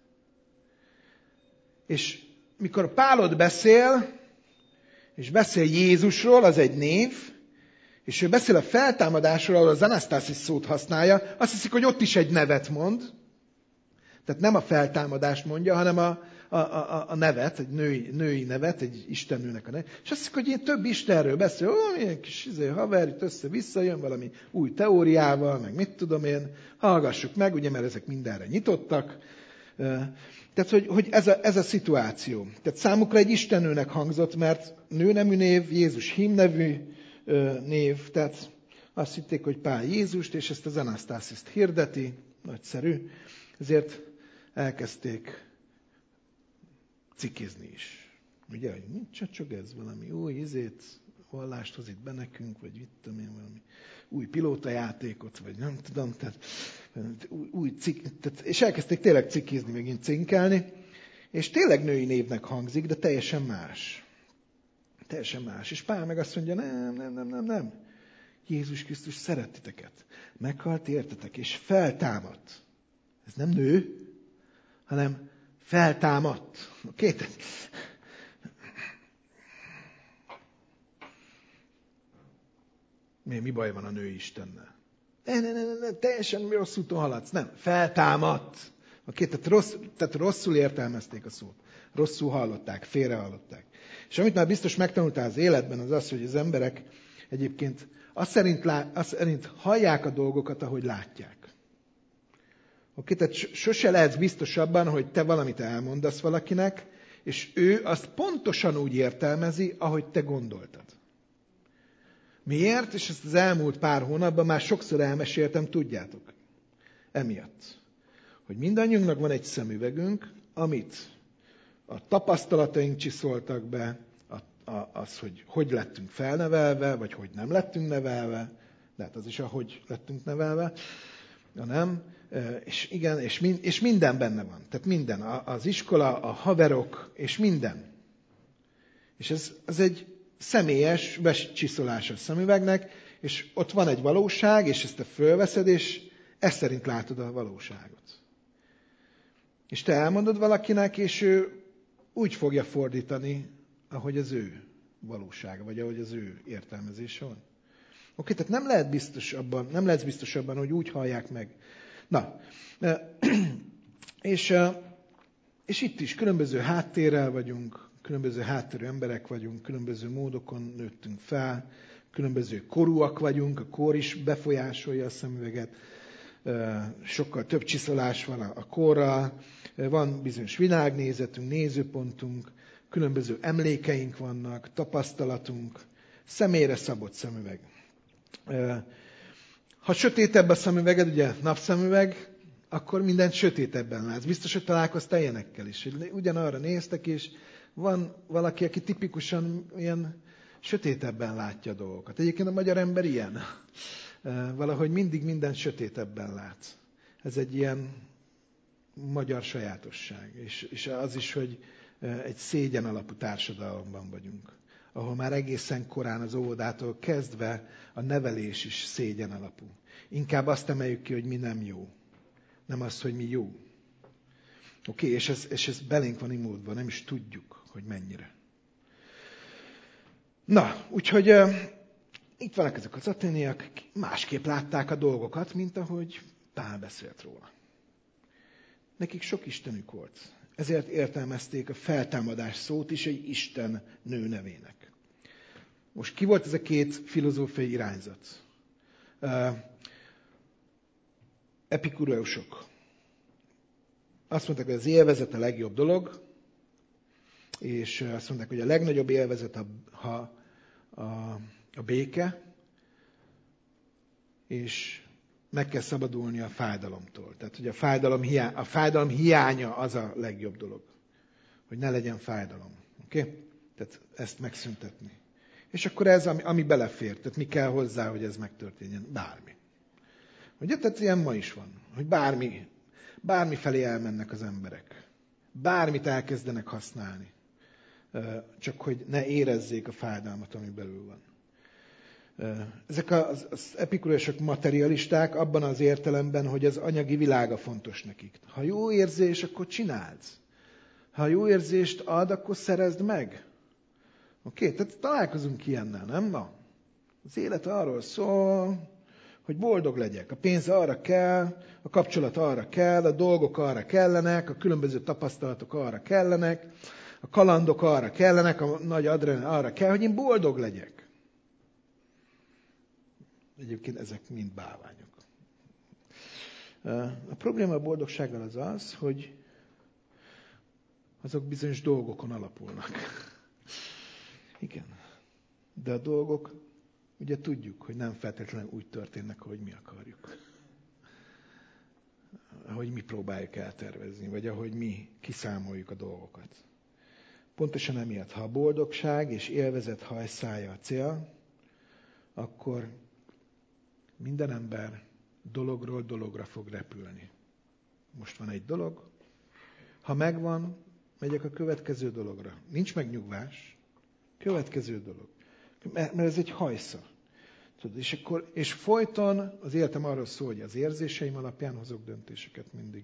És mikor Pálod beszél, és beszél Jézusról, az egy név, és ő beszél a feltámadásról, ahol az Anastasis szót használja, azt hiszik, hogy ott is egy nevet mond. Tehát nem a feltámadást mondja, hanem a nevet, egy női nevet, egy istennőnek a nevet. És azt hiszik, hogy ilyen több istenről beszél, ilyen kis haver, itt össze-vissza jön valami új teóriával, meg mit tudom én, hallgassuk meg, ugye, mert ezek mindenre nyitottak. Tehát, hogy ez a szituáció. Tehát számukra egy istennőnek hangzott, mert nőnemű név, Jézus hímnevű név, tehát azt hitték, hogy Pál Jézust, és ezt az Anasztásiszt hirdeti, nagyszerű, ezért elkezdték cikizni is. Ugye, hogy mit csacsog ez, valami új vallást hoz itt be nekünk, vagy mit tudom én, valami új pilótajátékot, vagy nem tudom, tehát és elkezdték tényleg cikizni, megint cinkelni, és tényleg női névnek hangzik, de teljesen más. Teljesen más. És Pál meg azt mondja, nem. Jézus Krisztus szeret titeket. Meghalt értetek, és feltámadt. Ez nem nő, hanem feltámadt. Oké? Mi baj van a női Istennel? Ne, teljesen rossz úton haladsz. Nem, feltámadt. Oké? Tehát rosszul értelmezték a szót. Rosszul hallották, félre hallották. És amit már biztos megtanultál az életben, az az, hogy az emberek egyébként azt szerint hallják a dolgokat, ahogy látják. Oké? Tehát sose lehetsz biztos abban, hogy te valamit elmondasz valakinek, és ő azt pontosan úgy értelmezi, ahogy te gondoltad. Miért? És ezt az elmúlt pár hónapban már sokszor elmeséltem, tudjátok. Emiatt. Hogy mindannyiunknak van egy szemüvegünk, amit a tapasztalataink csiszoltak be, az, hogy lettünk felnevelve, vagy hogy nem lettünk nevelve, de hát az is, ahogy lettünk nevelve. nem? És igen, és minden benne van. Tehát minden. Az iskola, a haverok, és minden. És ez egy személyes becsiszolás a szemüvegnek, és ott van egy valóság, és ezt te fölveszed, és ez szerint látod a valóságot. És te elmondod valakinek, és ő úgy fogja fordítani, ahogy az ő valósága, vagy ahogy az ő értelmezése van. Oké, tehát nem lehetsz biztos abban, hogy úgy hallják meg. Na, és itt is különböző háttérrel vagyunk, különböző háttérű emberek vagyunk, különböző módokon nőttünk fel, különböző korúak vagyunk, a kor is befolyásolja a szemüveget, sokkal több csiszolás van a korral, van bizonyos világnézetünk, nézőpontunk, különböző emlékeink vannak, tapasztalatunk, személyre szabott szemüveg. Ha sötétebb a szemüveged, ugye napszemüveg, akkor mindent sötétebben látsz. Biztos, hogy találkoztál ilyenekkel is. Ugyanarra néztek, és van valaki, aki tipikusan ilyen sötétebben látja a dolgokat. Egyébként a magyar ember ilyen. Valahogy mindig mindent sötétebben lát. Ez egy ilyen magyar sajátosság. És az is, hogy egy szégyen alapú társadalomban vagyunk, ahol már egészen korán az óvodától kezdve a nevelés is szégyen alapú. Inkább azt emeljük ki, hogy mi nem jó. Nem az, hogy mi jó. Oké, és ez belénk van imódva, nem is tudjuk, hogy mennyire. Na, úgyhogy itt vannak ezek az aténiak, másképp látták a dolgokat, mint ahogy Pál beszélt róla. Nekik sok istenük volt. Ezért értelmezték a feltámadás szót is egy Isten nő nevének. Most ki volt ez a két filozófiai irányzat? Epikureusok. Azt mondták, hogy az élvezet a legjobb dolog, és azt mondták, hogy a legnagyobb élvezet a béke, és meg kell szabadulni a fájdalomtól. Tehát, hogy a fájdalom hiánya az a legjobb dolog. Hogy ne legyen fájdalom. Oké? Tehát ezt megszüntetni. És akkor ez, ami belefér. Tehát mi kell hozzá, hogy ez megtörténjen? Bármi. Ugye? Tehát ilyen ma is van. Hogy bármi felé elmennek az emberek. Bármit elkezdenek használni. Csak hogy ne érezzék a fájdalmat, ami belül van. Ezek az epikureusok materialisták abban az értelemben, hogy az anyagi világa fontos nekik. Ha jó érzés, akkor csináld. Ha jó érzést ad, akkor szerezd meg. Oké? Tehát találkozunk ilyennel, nem ma? Az élet arról szól, hogy boldog legyek. A pénz arra kell, a kapcsolat arra kell, a dolgok arra kellenek, a különböző tapasztalatok arra kellenek, a kalandok arra kellenek, a nagy adrenalin arra kell, hogy én boldog legyek. Egyébként ezek mind bálványok. A probléma a boldogsággal az, hogy azok bizonyos dolgokon alapulnak. Igen. De a dolgok, ugye tudjuk, hogy nem feltétlenül úgy történnek, ahogy mi akarjuk. Ahogy mi próbáljuk eltervezni, vagy ahogy mi kiszámoljuk a dolgokat. Pontosan emiatt, ha a boldogság és élvezet hajszálja a cél, akkor minden ember dologról dologra fog repülni. Most van egy dolog, ha megvan, megyek a következő dologra. Nincs megnyugvás, következő dolog. Mert ez egy hajsza. Tudod, és folyton az életem arról szól, hogy az érzéseim alapján hozok döntéseket mindig.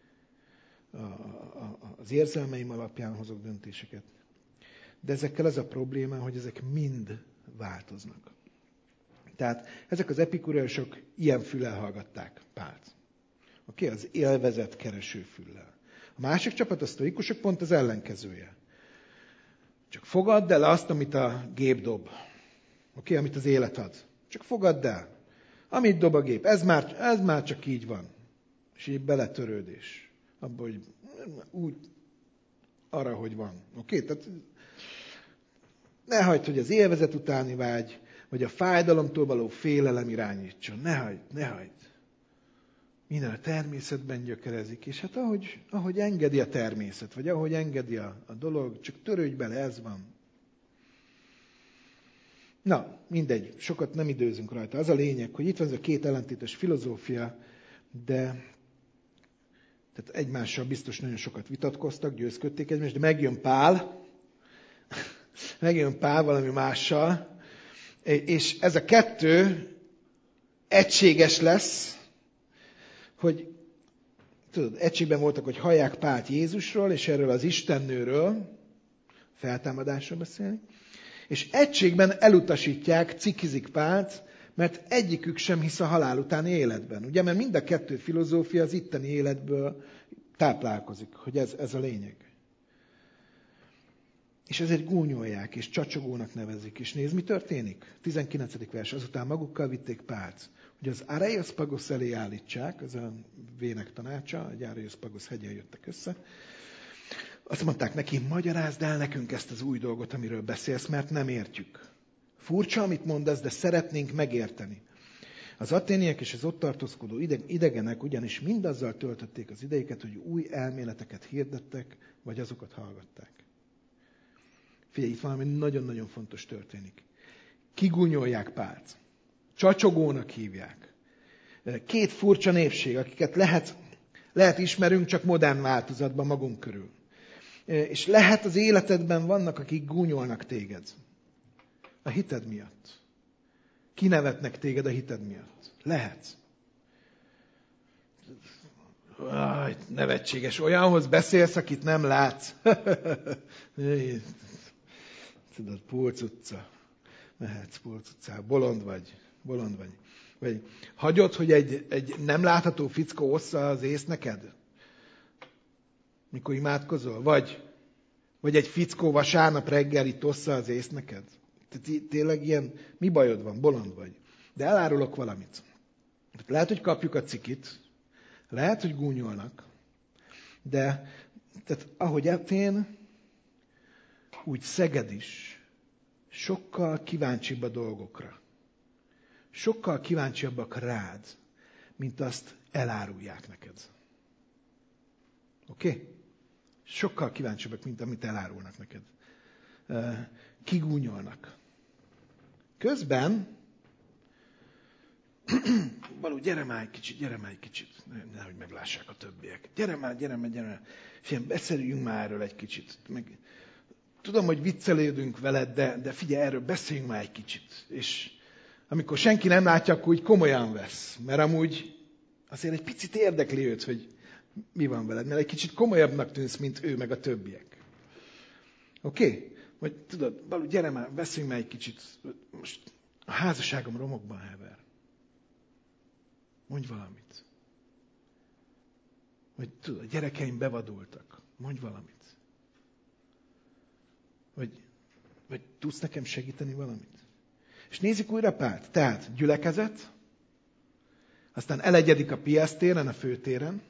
Az érzelmeim alapján hozok döntéseket. De ezekkel az a probléma, hogy ezek mind változnak. Tehát ezek az epikureusok ilyen füllel hallgatták Pált. Oké, az élvezet kereső füllel. A másik csapat, a sztoikusok pont az ellenkezője. Csak fogadd el azt, amit a gép dob. Oké, amit az élet ad. Csak fogadd el. Amit dob a gép, ez már csak így van. És így beletörődés. Abba, hogy úgy arra, hogy van. Oké, tehát ne hagyd, hogy az élvezet utáni vágy, vagy a fájdalomtól való félelem irányítson. Ne hagyd. Minden a természetben gyökerezik, és hát ahogy engedi a természet, vagy ahogy engedi a dolog, csak törődj bele, ez van. Na, mindegy, sokat nem időzünk rajta. Az a lényeg, hogy itt van ez a két ellentétes filozófia, de tehát egymással biztos nagyon sokat vitatkoztak, győzködték egymást, de megjön Pál valami mással, és ez a kettő egységes lesz, hogy tudod, egységben voltak, hogy hallják Pált Jézusról, és erről az Istennőről, feltámadásról beszélni, és egységben elutasítják, cikizik Pált, mert egyikük sem hisz a halál utáni életben. Ugye, mert mind a kettő filozófia az itteni életből táplálkozik, hogy ez a lényeg. És ezért gúnyolják, és csacsogónak nevezik. És nézd, mi történik? 19. vers. Azután magukkal vitték Pált, hogy az Areiospagos elé állítsák, ez a vének tanácsa, egy Areiospagos hegyen jöttek össze. Azt mondták neki, magyarázd el nekünk ezt az új dolgot, amiről beszélsz, mert nem értjük. Furcsa, amit mondasz, de szeretnénk megérteni. Az athéniek és az ott tartózkodó idegenek ugyanis mindazzal töltötték az idejüket, hogy új elméleteket hirdettek, vagy azokat hallgatták. Figyelj, itt valami nagyon-nagyon fontos történik. Kigúnyolják Pált. Csacsogónak hívják. Két furcsa népség, akiket lehet ismerünk, csak modern változatban magunk körül. És lehet az életedben vannak, akik gúnyolnak téged. A hited miatt. Kinevetnek téged a hited miatt. Lehet. Nevetséges. Olyanhoz beszélsz, akit nem látsz. Tudod, Pulc utca. Mehetsz Pulc utcába. Bolond vagy. Vagy hagyod, hogy egy nem látható fickó ossza az ész neked? Mikor imádkozol? Vagy egy fickó vasárnap reggel itt ossza az ész neked? Tehát tényleg ilyen, mi bajod van? Bolond vagy. De elárulok valamit. Lehet, hogy kapjuk a cikit, lehet, hogy gúnyolnak, de tehát ahogy Athén, úgy Szeged is sokkal kíváncsibb a dolgokra. Sokkal kíváncsiabbak rád, mint azt elárulják neked. Oké? Sokkal kíváncsiabbak, mint amit elárulnak neked. Kigúnyolnak. Közben, Balú, gyere már egy kicsit. Nehogy meglássák a többiek. Gyere már. Figyelj, beszéljünk már erről egy kicsit. Tudom, hogy viccelődünk veled, de figyelj, erről beszéljünk már egy kicsit. És amikor senki nem látja, akkor úgy komolyan vesz. Mert amúgy azért egy picit érdekli őt, hogy mi van veled. Mert egy kicsit komolyabbnak tűnsz, mint ő, meg a többiek. Oké? Vagy tudod, Balú, gyere már, beszéljünk már egy kicsit. Most a házasságom romokban hever. Mondj valamit. Vagy tudod, a gyerekeim bevadultak. Mondj valamit. Vagy tudsz nekem segíteni valamit? És nézzük újra Pált. Tehát gyülekezet, aztán elegyedik a piasztéren, a főtéren,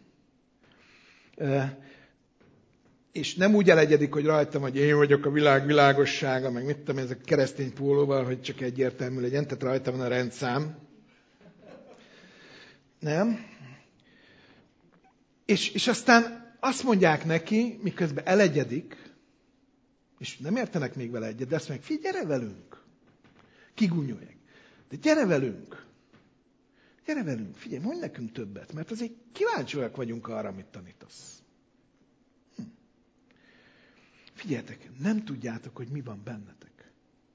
és nem úgy elegyedik, hogy rajtam, hogy én vagyok a világ világossága, meg mit tudom, ez a keresztény pólóval, hogy csak egyértelmű legyen, tehát rajta van a rendszám. Nem? És aztán azt mondják neki, miközben elegyedik, és nem értenek még vele egyet, de azt mondják, figyelj, gyere velünk. Kigúnyolják. De gyere velünk. Figyelj, mondj nekünk többet, mert azért kíváncsiak vagyunk arra, amit tanítasz. Figyeljetek, nem tudjátok, hogy mi van bennetek.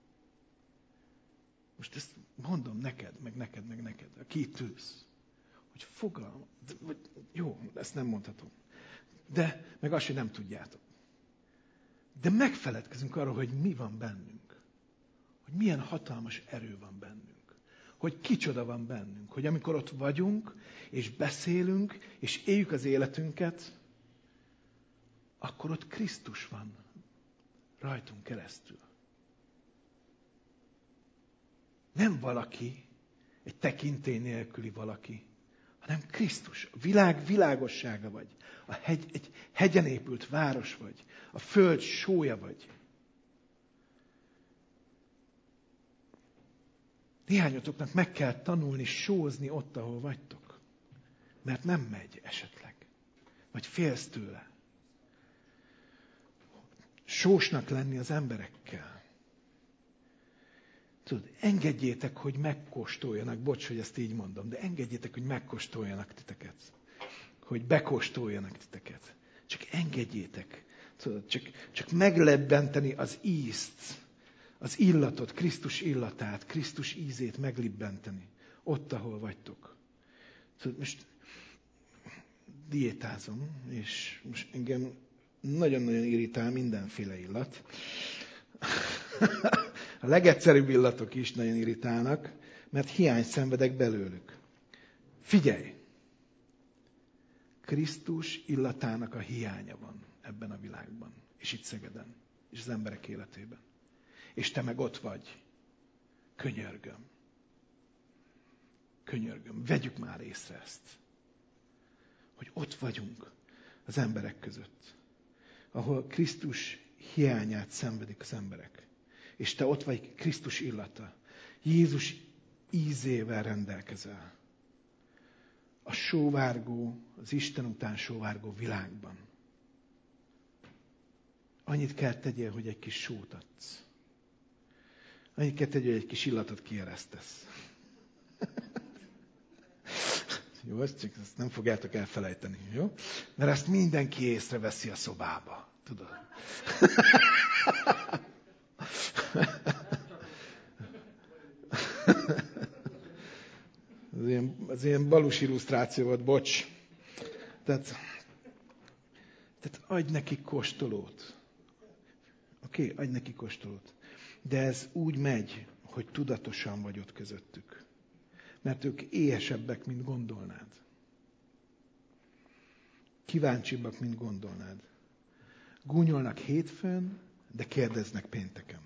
Most ezt mondom neked, meg neked, aki itt ülsz. Hogy fogalma, jó, ezt nem mondhatom. De meg azt, hogy nem tudjátok. De megfeledkezünk arról, hogy mi van bennünk. Hogy milyen hatalmas erő van bennünk. Hogy kicsoda van bennünk. Hogy amikor ott vagyunk, és beszélünk, és éljük az életünket, akkor ott Krisztus van rajtunk keresztül. Nem valaki, egy tekintély nélküli valaki, hanem Krisztus. A világ világossága vagy. Egy hegyen épült város vagy. A föld sója vagy. Néhányatoknak meg kell tanulni sózni ott, ahol vagytok. Mert nem megy esetleg. Vagy félsz tőle. Sósnak lenni az emberekkel. Tudod, engedjétek, hogy megkóstoljanak. Bocs, hogy ezt így mondom, de engedjétek, hogy megkóstoljanak titeket. Hogy bekóstoljanak titeket. Csak engedjétek. Tudod, csak meglebbenteni az ízt, az illatot, Krisztus illatát, Krisztus ízét meglibbenteni. Ott, ahol vagytok. Tudod, most diétázom, és most engem nagyon-nagyon irritál mindenféle illat. A legegyszerűbb illatok is nagyon irritálnak, mert hiány szenvedek belőlük. Figyelj! Krisztus illatának a hiánya van ebben a világban, és itt Szegeden, és az emberek életében. És te meg ott vagy. Könyörgöm. Könyörgöm. Vegyük már észre ezt. Hogy ott vagyunk az emberek között, ahol Krisztus hiányát szenvedik az emberek. És te ott vagy Krisztus illata. Jézus ízével rendelkezel. A sóvárgó, az Isten után sóvárgó világban. Annyit kell tegyél, hogy egy kis sót adsz. Annyit kell tegyél, hogy egy kis illatot kieresztesz. Jó, ezt nem fogjátok elfelejteni, jó? Mert ezt mindenki észreveszi a szobába, tudod? Az ilyen balus illusztráció volt, bocs. Tehát adj neki kóstolót. Oké, adj neki kóstolót. De ez úgy megy, hogy tudatosan vagy ott közöttük. Mert ők éhesebbek, mint gondolnád. Kíváncsibbak, mint gondolnád. Gúnyolnak hétfőn, de kérdeznek pénteken.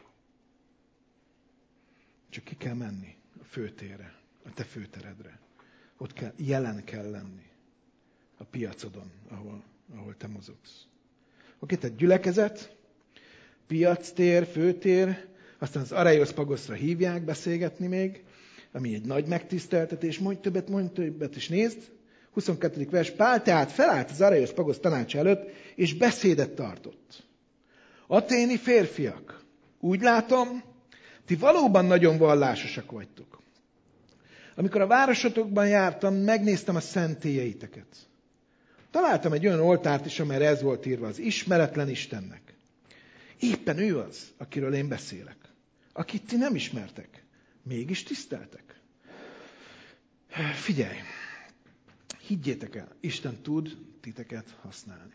Csak ki kell menni a főtérre, a te főteredre. Ott jelen kell lenni a piacodon, ahol te mozogsz. Oké, tehát gyülekezet, piactér, főtér, aztán az Areioszpagoszra hívják beszélgetni még, ami egy nagy megtiszteltetés, mondj többet, és nézd, 22. vers, Pál tehát felállt az Areioszpagosz tanácsa előtt, és beszédet tartott. Aténi férfiak, úgy látom, ti valóban nagyon vallásosak vagytok. Amikor a városotokban jártam, megnéztem a szentélyeiteket. Találtam egy olyan oltárt is, amelyre ez volt írva, az ismeretlen Istennek. Éppen ő az, akiről én beszélek. Akit ti nem ismertek. Mégis tiszteltek. Figyelj! Higgyétek el, Isten tud titeket használni.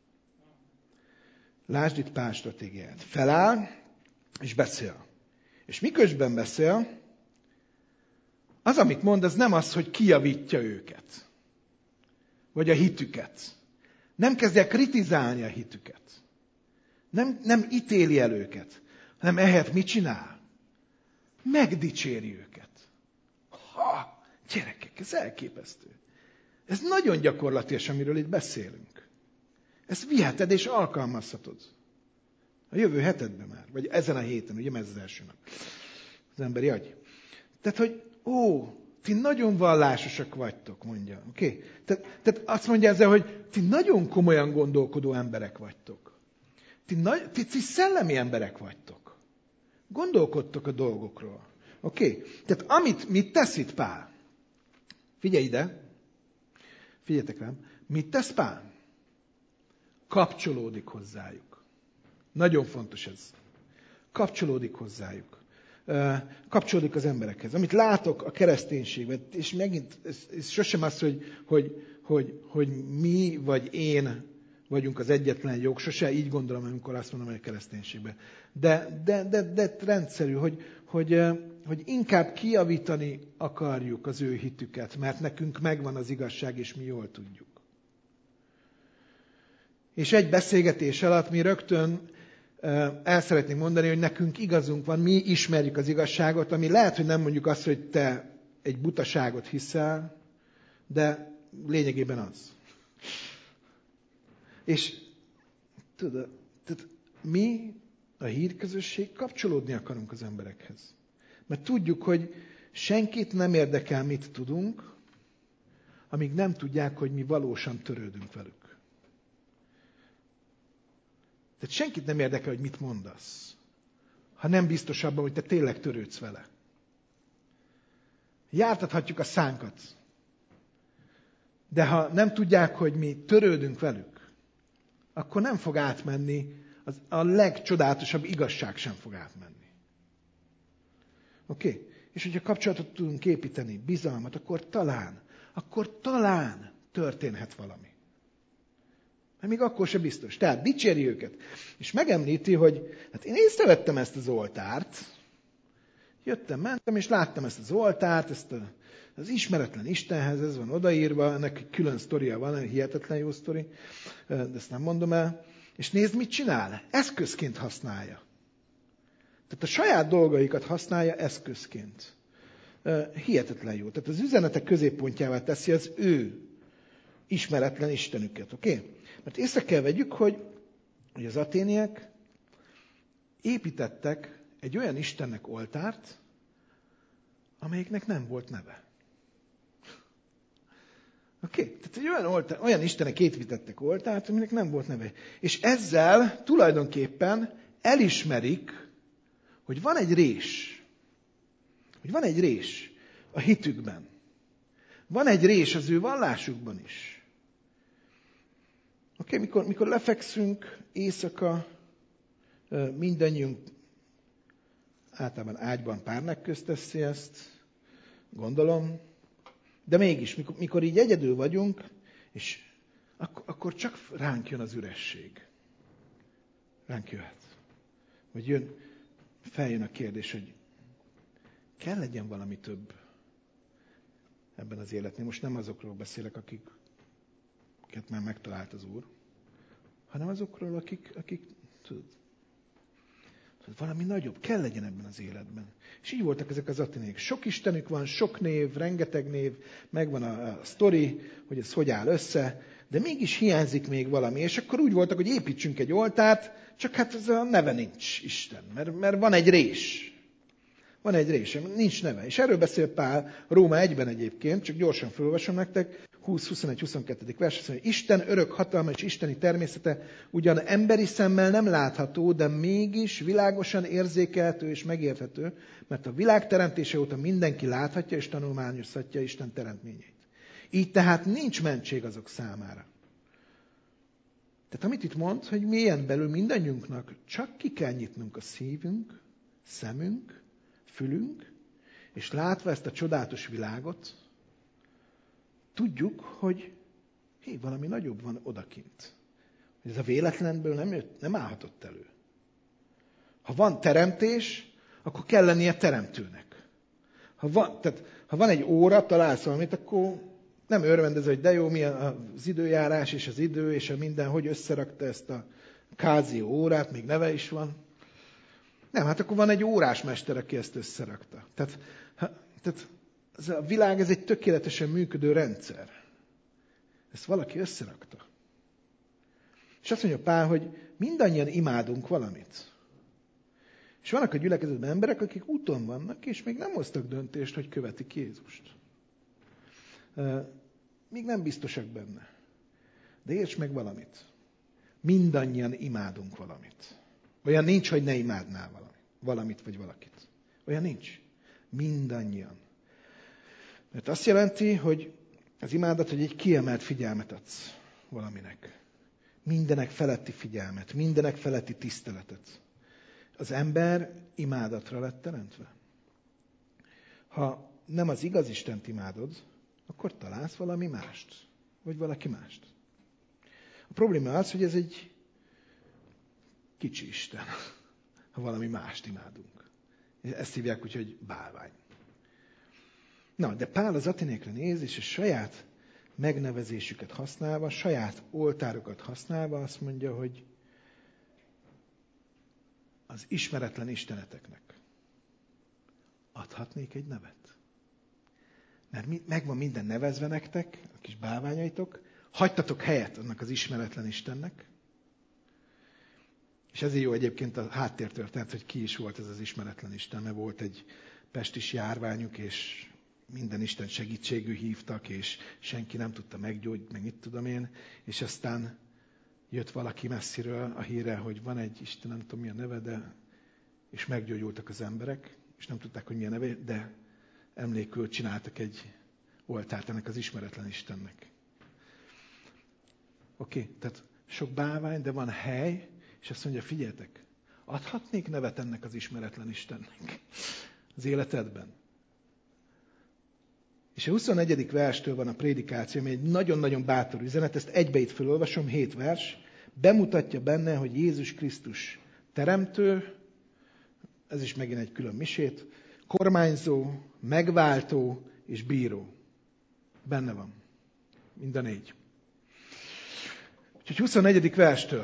Lásd itt Pál stratégiáját. Feláll, és beszél. És miközben beszél, az, amit mond, az nem az, hogy kijavítja őket. Vagy a hitüket. Nem kezdje kritizálni a hitüket. Nem ítéli el őket. Hanem ehhez mit csinál? Megdicséri őket. Ha, gyerekek, ez elképesztő. Ez nagyon gyakorlatias, amiről itt beszélünk. Ezt viheted és alkalmazhatod. A jövő hetedben már. Vagy ezen a héten, ugye, ez az első nap. Az emberi agy. Tehát, hogy ti nagyon vallásosak vagytok, mondja. Okay? Tehát azt mondja ezzel, hogy ti nagyon komolyan gondolkodó emberek vagytok. Ti szellemi emberek vagytok. Gondolkodtok a dolgokról. Oké? Tehát mit tesz itt Pál? Figyelj ide. Figyeljetek rám. Mit tesz Pál? Kapcsolódik hozzájuk. Nagyon fontos ez. Kapcsolódik hozzájuk. Kapcsolódik az emberekhez. Amit látok a kereszténységben, és megint ez sosem az, hogy mi vagy én vagyunk az egyetlen jog, sose így gondolom, amikor azt mondom, hogy a kereszténységben. De rendszerű, hogy inkább kijavítani akarjuk az ő hitüket, mert nekünk megvan az igazság, és mi jól tudjuk. És egy beszélgetés alatt mi rögtön el szeretnénk mondani, hogy nekünk igazunk van, mi ismerjük az igazságot, ami lehet, hogy nem mondjuk azt, hogy te egy butaságot hiszel, de lényegében az. És tudod, tehát mi, a hírközösség, kapcsolódni akarunk az emberekhez. Mert tudjuk, hogy senkit nem érdekel, mit tudunk, amíg nem tudják, hogy mi valósan törődünk velük. Tehát senkit nem érdekel, hogy mit mondasz. ha nem biztos abban, hogy te tényleg törődsz vele. Jártathatjuk a szánkat, de ha nem tudják, hogy mi törődünk velük, akkor nem fog átmenni, a legcsodálatosabb igazság sem fog átmenni. Oké? És hogyha kapcsolatot tudunk építeni, bizalmat, akkor talán történhet valami. Mert még akkor sem biztos. Tehát dicséri őket. És megemlíti, hogy hát én észrevettem ezt az oltárt. Jöttem, mentem, és láttam ezt az oltárt, az ismeretlen Istenhez, ez van odaírva, ennek egy külön sztoria van, egy hihetetlen jó sztori, de ezt nem mondom el. És nézd, mit csinál. Eszközként használja. Tehát a saját dolgaikat használja eszközként. Hihetetlen jó. Tehát az üzenetek középpontjává teszi az ő ismeretlen Istenüket. Oké? Mert észre kell vegyük, hogy az aténiek építettek egy olyan Istennek oltárt, amelyiknek nem volt neve. Oké? Tehát egy olyan Istenek építettek oltárt, aminek nem volt neve. És ezzel tulajdonképpen elismerik, hogy van egy rés. Hogy van egy rés a hitükben. Van egy rés az ő vallásukban is. Oké, mikor lefekszünk éjszaka, mindannyiunk általában ágyban párnák közt teszi ezt, gondolom, de mégis, mikor így egyedül vagyunk, és akkor csak ránk jön az üresség. Ránk jöhet. Vagy feljön a kérdés, hogy kell legyen valami több ebben az életnél. Most nem azokról beszélek, akiket már megtalált az Úr, hanem azokról, akik tudod, valami nagyobb kell legyen ebben az életben. És így voltak ezek az aténiek. Sok istenük van, sok név, rengeteg név, megvan a sztori, hogy ez hogy áll össze, de mégis hiányzik még valami. És akkor úgy voltak, hogy építsünk egy oltárt, csak hát ez a neve nincs Isten, mert van egy rés. Van egy rés, nincs neve. És erről beszél Pál Róma 1-ben egyébként, csak gyorsan felolvasom nektek, 20-21-22. vers, hogy Isten örök hatalma és isteni természete ugyan emberi szemmel nem látható, de mégis világosan érzékelhető és megérthető, mert a világ teremtése óta mindenki láthatja és tanulmányozhatja Isten teremtményeit. Így tehát nincs mentség azok számára. Tehát amit itt mond, hogy mélyen belül mindannyiunknak csak ki kell nyitnunk a szívünk, szemünk, fülünk, és látva ezt a csodálatos világot, tudjuk, hogy valami nagyobb van odakint. Hogy ez a véletlenből nem állhatott elő. Ha van teremtés, akkor kell lennie teremtőnek. Ha van egy óra, találsz valamit, akkor nem örvendező, hogy de jó, milyen az időjárás és az idő, és a minden, hogy összerakta ezt a Casio órát, még neve is van. Nem, hát akkor van egy órásmester, aki ezt összerakta. Tehát a világ ez egy tökéletesen működő rendszer. Ezt valaki összerakta. És azt mondja Pál, hogy mindannyian imádunk valamit. És vannak a gyülekezetben emberek, akik úton vannak, és még nem hoztak döntést, hogy követik Jézust. Még nem biztosak benne. De érts meg valamit. Mindannyian imádunk valamit. Olyan nincs, hogy ne imádnál valamit vagy valakit. Olyan nincs. Mindannyian. Mert azt jelenti, hogy az imádat, hogy egy kiemelt figyelmet adsz valaminek. Mindenek feletti figyelmet, mindenek feletti tiszteletet. Az ember imádatra lett teremtve. Ha nem az igaz Istent imádod, akkor találsz valami mást. Vagy valaki mást. A probléma az, hogy ez egy kicsi Isten, ha valami mást imádunk. Ezt hívják úgy, hogy bálvány. Na, de Pál az aténiekre néz, és a saját megnevezésüket használva, saját oltárokat használva azt mondja, hogy az ismeretlen isteneteknek adhatnék egy nevet. Mert megvan minden nevezve nektek, a kis bálványaitok, hagytatok helyet annak az ismeretlen Istennek, és ezért jó egyébként a háttértörténet, hogy ki is volt ez az ismeretlen Isten, mert volt egy pestis járványuk, és minden Isten segítségű hívtak, és senki nem tudta meggyógyítani, meg mit tudom én, és aztán jött valaki messziről a híre, hogy van egy Isten, nem tudom mi a neve, de és meggyógyultak az emberek, és nem tudták, hogy milyen neve, de emlékül csináltak egy oltárt ennek az ismeretlen Istennek. Oké, tehát sok bálvány, de van hely, és azt mondja, figyeljetek, adhatnék nevet ennek az ismeretlen Istennek az életedben? És a 21. verstől van a prédikáció, ami egy nagyon-nagyon bátor üzenet, ezt egybe itt felolvasom, 7 vers, bemutatja benne, hogy Jézus Krisztus teremtő, ez is megint egy külön misét, kormányzó, megváltó és bíró. Benne van. Mind a 4. Úgyhogy 24. verstől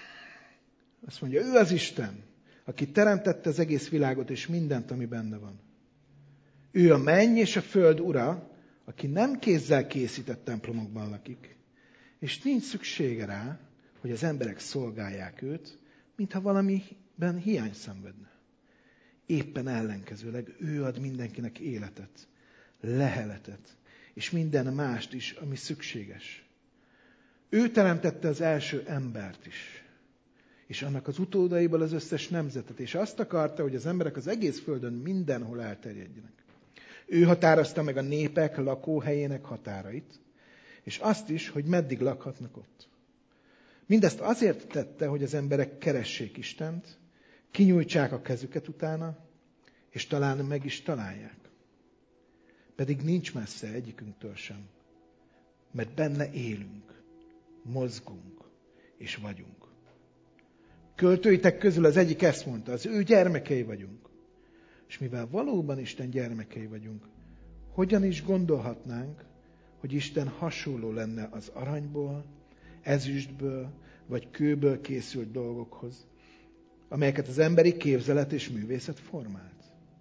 azt mondja, ő az Isten, aki teremtette az egész világot és mindent, ami benne van. Ő a menny és a föld ura, aki nem kézzel készített templomokban lakik, és nincs szüksége rá, hogy az emberek szolgálják őt, mintha valamiben hiány szenvedne. Éppen ellenkezőleg ő ad mindenkinek életet, leheletet, és minden mást is, ami szükséges. Ő teremtette az első embert is, és annak az utódaiból az összes nemzetet, és azt akarta, hogy az emberek az egész földön mindenhol elterjedjenek. Ő határozta meg a népek lakóhelyének határait, és azt is, hogy meddig lakhatnak ott. Mindezt azért tette, hogy az emberek keressék Istent, kinyújtsák a kezüket utána, és talán meg is találják. Pedig nincs messze egyikünktől sem, mert benne élünk, mozgunk és vagyunk. Költőitek közül az egyik ezt mondta, az ő gyermekei vagyunk. És mivel valóban Isten gyermekei vagyunk, hogyan is gondolhatnánk, hogy Isten hasonló lenne az aranyból, ezüstből vagy kőből készült dolgokhoz, amelyeket az emberi képzelet és művészet formált.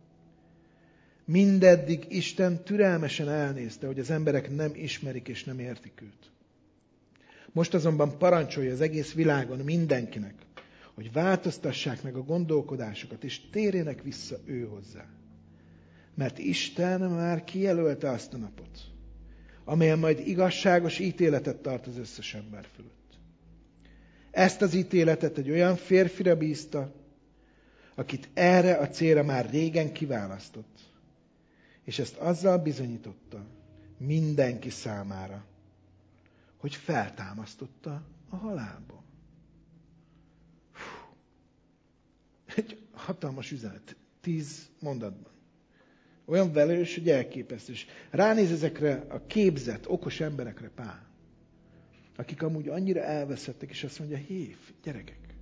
Mindeddig Isten türelmesen elnézte, hogy az emberek nem ismerik és nem értik őt. Most azonban parancsolja az egész világon mindenkinek, hogy változtassák meg a gondolkodásukat, és térjenek vissza ő hozzá. Mert Isten már kijelölte azt a napot, amelyen majd igazságos ítéletet tart az összes ember fölött. Ezt az ítéletet egy olyan férfira bízta, akit erre a célra már régen kiválasztott, és ezt azzal bizonyította mindenki számára, hogy feltámasztotta a halálból. Egy hatalmas üzenet, 10 mondatban. Olyan velős, hogy elképesztő. És ránéz ezekre a képzett, okos emberekre Pál, akik amúgy annyira elveszettek, és azt mondja, hé, gyerekek,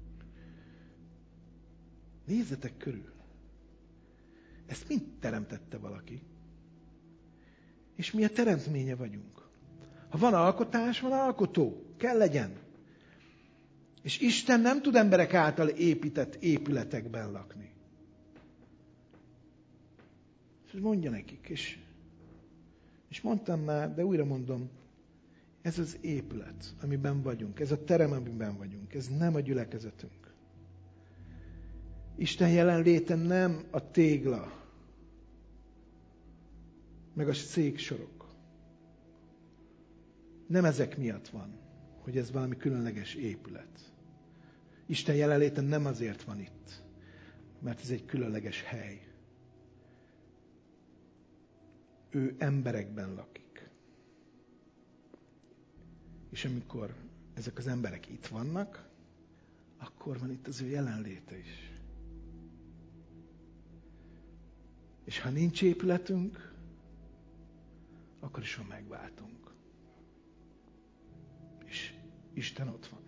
nézzetek körül. Ezt mind teremtette valaki. És mi a teremtménye vagyunk. Ha van alkotás, van alkotó. Kell legyen. És Isten nem tud emberek által épített épületekben lakni. És mondja nekik, és mondtam már, de újra mondom, ez az épület, amiben vagyunk, ez a terem, amiben vagyunk, ez nem a gyülekezetünk. Isten jelenléte nem a tégla, meg a széksorok. Nem ezek miatt van, hogy ez valami különleges épület. Isten jelenléte nem azért van itt, mert ez egy különleges hely. Ő emberekben lakik. És amikor ezek az emberek itt vannak, akkor van itt az ő jelenléte is. És ha nincs épületünk, akkor is van megváltunk. És Isten ott van.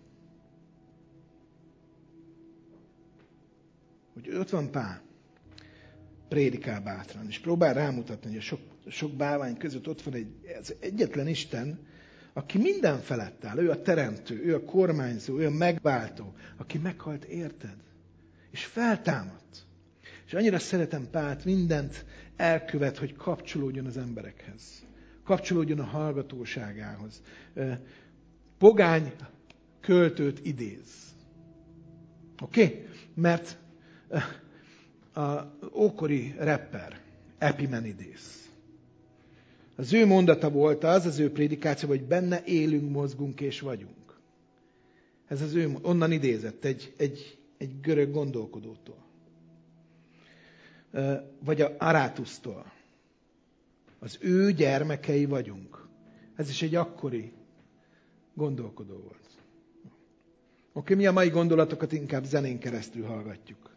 Hogy ott van Pál, prédikál bátran, és próbál rámutatni, hogy a sok bálvány között ott van az egyetlen Isten, aki minden felett áll. Ő a teremtő, ő a kormányzó, ő a megváltó, aki meghalt érted, és feltámadt. És annyira szeretem Pált, mindent elkövet, hogy kapcsolódjon az emberekhez. Kapcsolódjon a hallgatóságához. Pogány költőt idéz. Oké? Mert az ókori rapper, Epimenides. Az ő mondata volt az ő prédikáció, hogy benne élünk, mozgunk és vagyunk. Ez az ő, onnan idézett egy görög gondolkodótól. vagy a Arátusztól. Az ő gyermekei vagyunk. Ez is egy akkori gondolkodó volt. Oké, mi a mai gondolatokat inkább zenén keresztül hallgatjuk.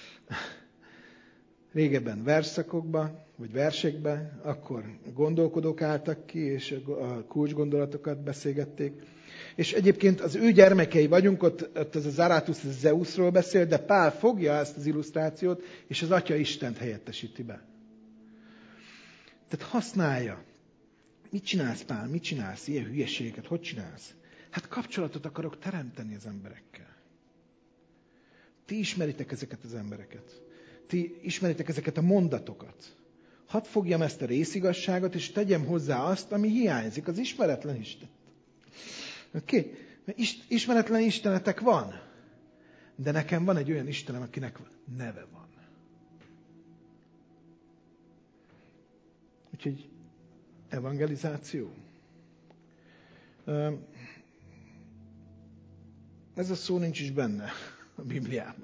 Régebben versszakokban, vagy versekben, akkor gondolkodók álltak ki, és a kulcsgondolatokat beszélgették. És egyébként az ő gyermekei vagyunk, ott ez az Arátusz, az Zeusról beszél, de Pál fogja ezt az illusztrációt, és az Atya Istent helyettesíti be. Tehát használja. Mit csinálsz, Pál? Mit csinálsz? Ilyen hülyeségeket hogy csinálsz? Hát kapcsolatot akarok teremteni az emberekkel. Ti ismeritek ezeket az embereket. Ti ismeritek ezeket a mondatokat. Hadd fogjam ezt a részigazságot, és tegyem hozzá azt, ami hiányzik, az ismeretlen Isten. Oké? Ismeretlen istenetek van. De nekem van egy olyan Istenem, akinek neve van. Úgyhogy evangelizáció. Ez a szó nincs is benne a Bibliában.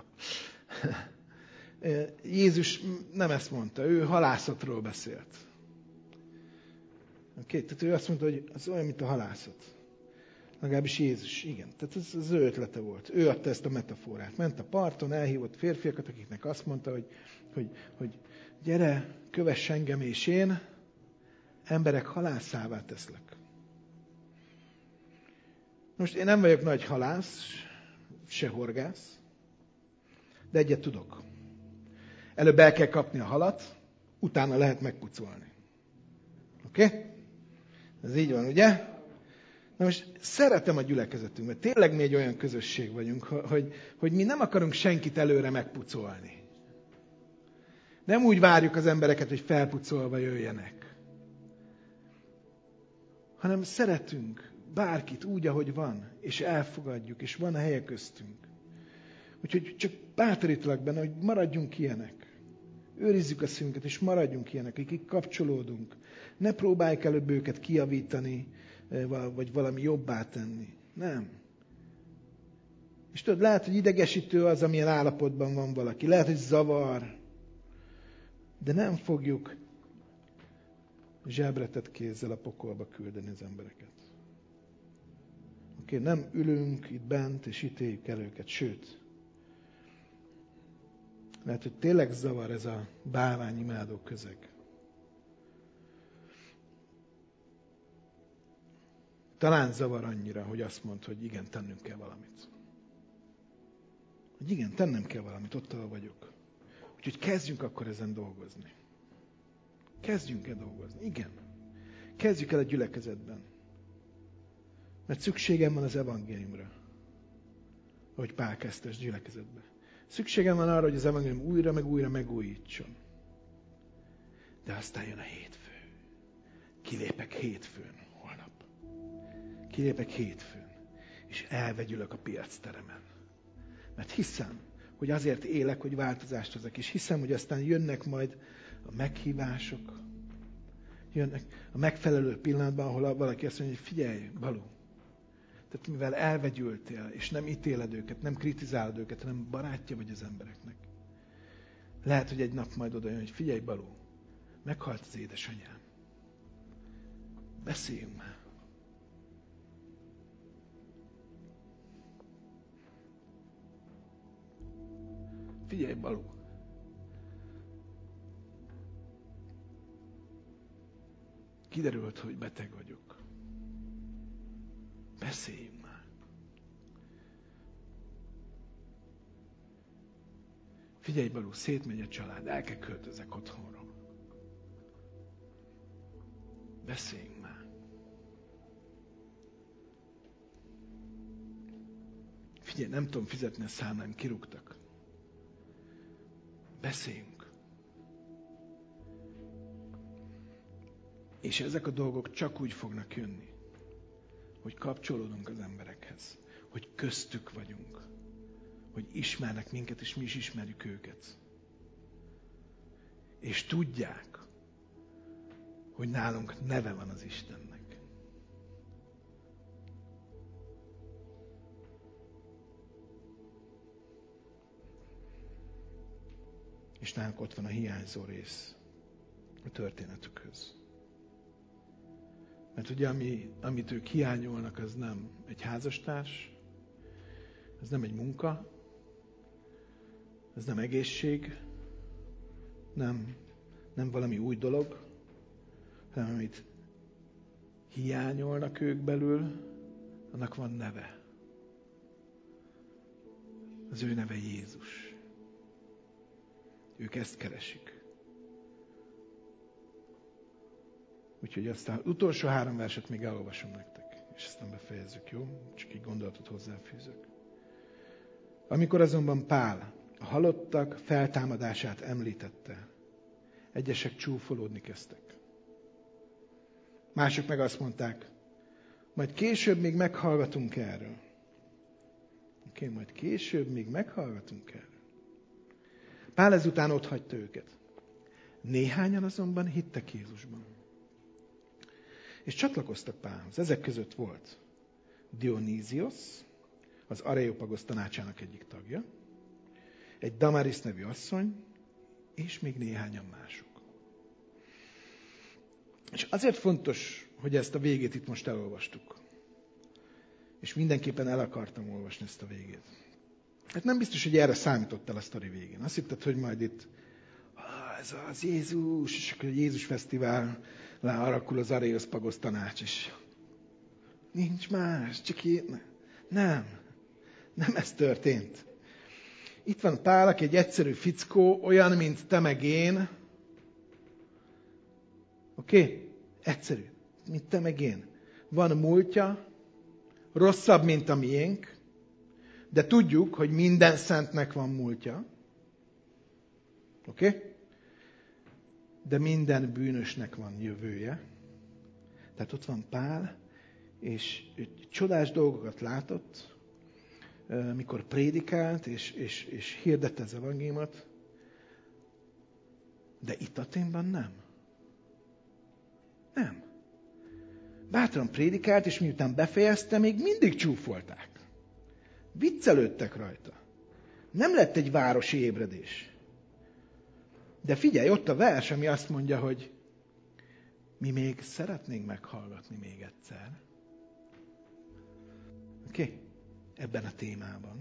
Jézus nem ezt mondta, ő halászatról beszélt. Oké, tehát ő azt mondta, hogy az olyan, mint a halászat. Legalábbis Jézus, igen. Tehát ez az ő ötlete volt. Ő adta ezt a metaforát. Ment a parton, elhívott férfiakat, akiknek azt mondta, hogy gyere, kövess engem, és én emberek halászává teszlek. Most én nem vagyok nagy halász, se horgász, de egyet tudok. Előbb el kell kapni a halat, utána lehet megpucolni. Oké? Ez így van, ugye? Na most szeretem a gyülekezetünket. Tényleg mi egy olyan közösség vagyunk, hogy mi nem akarunk senkit előre megpucolni. Nem úgy várjuk az embereket, hogy felpucolva jöjjenek. Hanem szeretünk bárkit úgy, ahogy van, és elfogadjuk, és van a helye köztünk. Úgyhogy csak bátorítalak benne, hogy maradjunk ilyenek. Őrizzük a szívünket, és maradjunk ilyenek, akik kapcsolódunk. Ne próbáljuk előbb őket kijavítani, vagy valami jobbá tenni. Nem. És tudod, lehet, hogy idegesítő az, amilyen állapotban van valaki. Lehet, hogy zavar. De nem fogjuk zsebretett kézzel a pokolba küldeni az embereket. Oké, nem ülünk itt bent, és ítéljük el őket. Sőt, lehet, hogy tényleg zavar ez a bálványimádó közeg. Talán zavar annyira, hogy azt mondd, hogy igen, tennünk kell valamit. Hogy igen, tennem kell valamit, ott, ahol vagyok. Úgyhogy kezdjünk akkor ezen dolgozni. Kezdjünk el dolgozni. Igen. Kezdjük el a gyülekezetben. Mert szükségem van az evangéliumra. Ahogy Pál kezdte a gyülekezetbe. Szükségem van arra, hogy az evangélium újra meg újra megújítson. De aztán jön a hétfő. Kilépek hétfőn holnap. Kilépek hétfőn. És elvegyülök a piacteremen. Mert hiszem, hogy azért élek, hogy változást hozok. És hiszem, hogy aztán jönnek majd a meghívások. Jönnek a megfelelő pillanatban, ahol valaki azt mondja, hogy figyelj, Balú. Tehát mivel elvegyültél, és nem ítéled őket, nem kritizálod őket, hanem barátja vagy az embereknek. Lehet, hogy egy nap majd oda jön, hogy figyelj, Balú, meghalt az édesanyám. Beszéljünk már. Figyelj, Balú. Kiderült, hogy beteg vagyok. Beszéljünk már. Figyelj, Balú, szétmegy a család, el kell költözek otthonról. Beszéljünk már. Figyelj, nem tudom fizetni a számláim, kirúgtak. Beszéljünk. És ezek a dolgok csak úgy fognak jönni, hogy kapcsolódunk az emberekhez, hogy köztük vagyunk, hogy ismernek minket, és mi is ismerjük őket. És tudják, hogy nálunk neve van az Istennek. és nálunk ott van a hiányzó rész a történetükhöz. Mert ugye, amit ők hiányolnak, az nem egy házastárs, ez nem egy munka, ez nem egészség, nem valami új dolog, hanem amit hiányolnak ők belül, annak van neve. Az ő neve Jézus. Ők ezt keresik. Úgyhogy aztán utolsó 3 verset még elolvasom nektek, és aztán befejezzük, jó? Csak egy gondolatot hozzáfűzök. Amikor azonban Pál a halottak feltámadását említette, egyesek csúfolódni kezdtek. Mások meg azt mondták, majd később még meghallgatunk erről. Oké, majd később még meghallgatunk erről. Pál ezután otthagyta őket. Néhányan azonban hittek Jézusban. És csatlakoztak Pálhoz. Ezek között volt Dionízios, az Areópagosz tanácsának egyik tagja, egy Damaris nevű asszony, és még néhányan mások. És azért fontos, hogy ezt a végét itt most elolvastuk. És mindenképpen el akartam olvasni ezt a végét. Hát nem biztos, hogy erre számítottál a sztori végén. Azt hitted, hogy majd itt ez az Jézus, és akkor a Jézus fesztivál learakul az Areópagosz tanács is. Nincs más, csak én. Nem ez történt. Itt van Pál, aki egy egyszerű fickó, olyan, mint te meg én. Oké? Egyszerű, mint te meg én. Van múltja, rosszabb, mint a miénk, de tudjuk, hogy minden szentnek van múltja. Oké? De minden bűnösnek van jövője. Tehát ott van Pál, és csodás dolgokat látott, mikor prédikált, és hirdette az evangéliumot, de itt Athénban nem. Nem. Bátran prédikált, és miután befejezte, még mindig csúfolták. Viccelődtek rajta. Nem lett egy városi ébredés. De figyelj, ott a vers, ami azt mondja, hogy mi még szeretnénk meghallgatni még egyszer. Oké? Ebben a témában.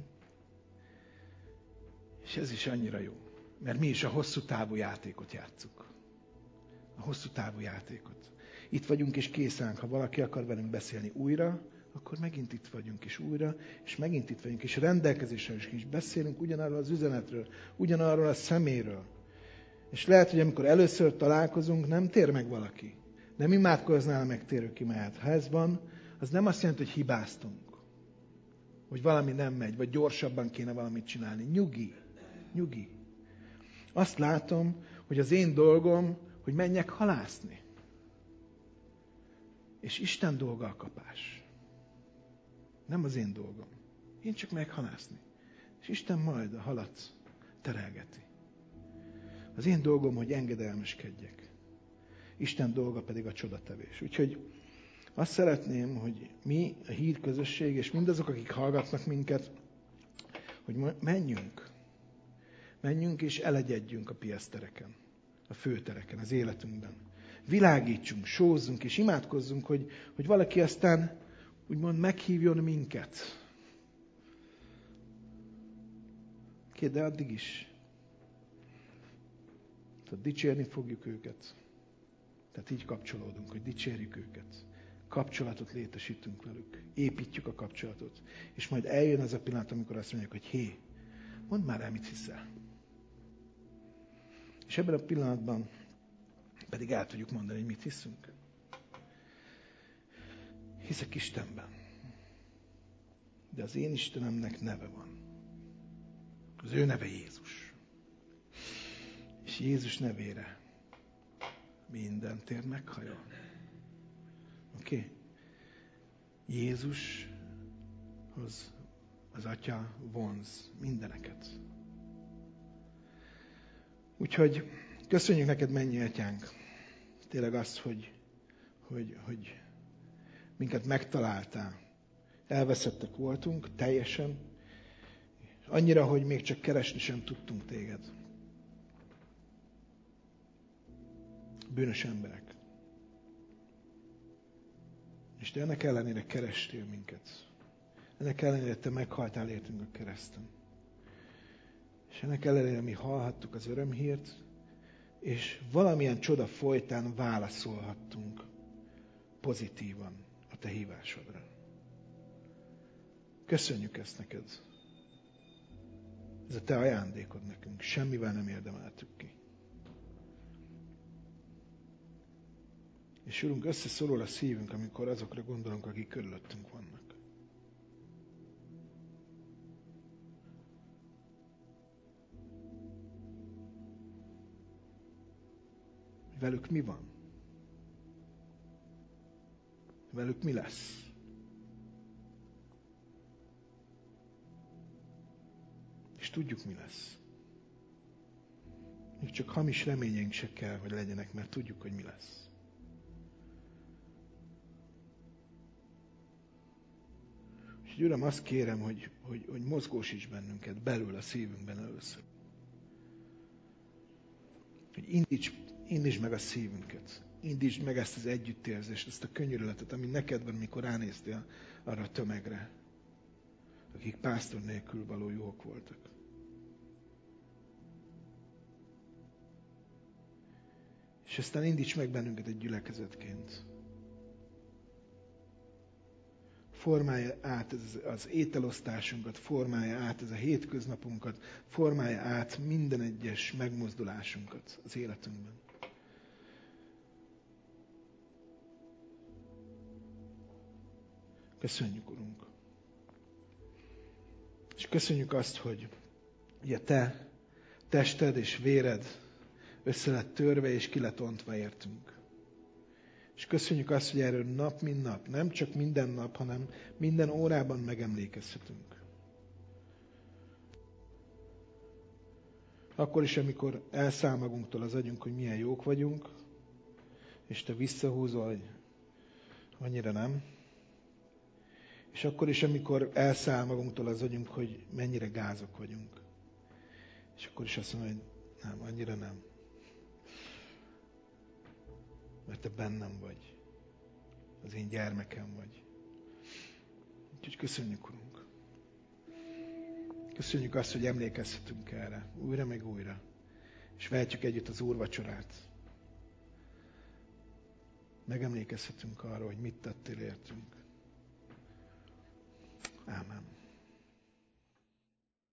És ez is annyira jó. Mert mi is a hosszú távú játékot játsszuk. A hosszú távú játékot. Itt vagyunk és készen, ha valaki akar velünk beszélni újra, akkor megint itt vagyunk és újra, és megint itt vagyunk, és rendelkezésre is beszélünk ugyanarról az üzenetről, ugyanarról a szeméről. És lehet, hogy amikor először találkozunk, nem tér meg valaki. Nem imádkoznál a megtérő kimehet. Ha ez van, az nem azt jelenti, hogy hibáztunk. Hogy valami nem megy, vagy gyorsabban kéne valamit csinálni. Nyugi. Azt látom, hogy az én dolgom, hogy menjek halászni. És Isten dolga a kapás. Nem az én dolgom. Én csak megyek halászni. És Isten majd a halat terelgeti. Az én dolgom, hogy engedelmeskedjek. Isten dolga pedig a csodatevés. Úgyhogy azt szeretném, hogy mi, a híd közösség, és mindazok, akik hallgatnak minket, hogy menjünk. Menjünk és elegyedjünk a piasztereken, a főtereken, az életünkben. Világítsunk, sózzunk és imádkozzunk, hogy valaki aztán úgymond meghívjon minket. De addig is. Tehát dicsérni fogjuk őket. Tehát így kapcsolódunk, hogy dicsérjük őket. Kapcsolatot létesítünk velük. Építjük a kapcsolatot. És majd eljön az a pillanat, amikor azt mondják, hogy hé, mondd már el, mit hiszel. És ebben a pillanatban pedig el tudjuk mondani, hogy mit hiszünk. Hiszek Istenben. De az én Istenemnek neve van. Az ő neve Jézus. És Jézus nevére minden tér meghajol. Oké? Jézushoz az Atya vonz mindeneket. Úgyhogy köszönjük neked, mennyi Atyánk. Tényleg azt, hogy minket megtaláltál. Elveszettek voltunk, teljesen. Annyira, hogy még csak keresni sem tudtunk téged. bűnös emberek. És te ennek ellenére kerestél minket. Ennek ellenére te meghaltál értünk a kereszten. És ennek ellenére mi hallhattuk az örömhírt, és valamilyen csoda folytán válaszolhattunk pozitívan a te hívásodra. Köszönjük ezt neked. Ez a te ajándékod nekünk. Semmivel nem érdemeltük ki. És Urunk, összeszorul a szívünk, amikor azokra gondolunk, akik körülöttünk vannak. Velük mi van? Velük mi lesz? És tudjuk, mi lesz. Még csak hamis reményeink se kell, hogy legyenek, mert tudjuk, hogy mi lesz. És Uram, azt kérem, hogy mozgósíts bennünket belül a szívünkben először. Hogy indítsd meg a szívünket. Indítsd meg ezt az együttérzést, ezt a könyörületet, ami neked van, mikor ránéztél arra a tömegre, akik pásztor nélkül való jók voltak. És aztán indíts meg bennünket egy gyülekezetként. Formálja át az ételosztásunkat, formálja át ez a hétköznapunkat, formálja át minden egyes megmozdulásunkat az életünkben. Köszönjük, Urunk! És köszönjük azt, hogy ugye te tested és véred össze lett törve és ki lett ontva értünk. És köszönjük azt, hogy erről nap, mint nap, nem csak minden nap, hanem minden órában megemlékezhetünk. Akkor is, amikor elszáll magunktól az agyunk, hogy milyen jók vagyunk, és te visszahúzol, hogy annyira nem. És akkor is, amikor elszáll magunktól az agyunk, hogy mennyire gázok vagyunk. És akkor is azt mondod, hogy nem, annyira nem. Mert te bennem vagy. Az én gyermekem vagy. Úgyhogy köszönjük, Urunk. Köszönjük azt, hogy emlékezhetünk erre. Újra meg újra. És vehetjük együtt az úrvacsorát. Megemlékezhetünk arra, hogy mit tettél értünk. Ámen.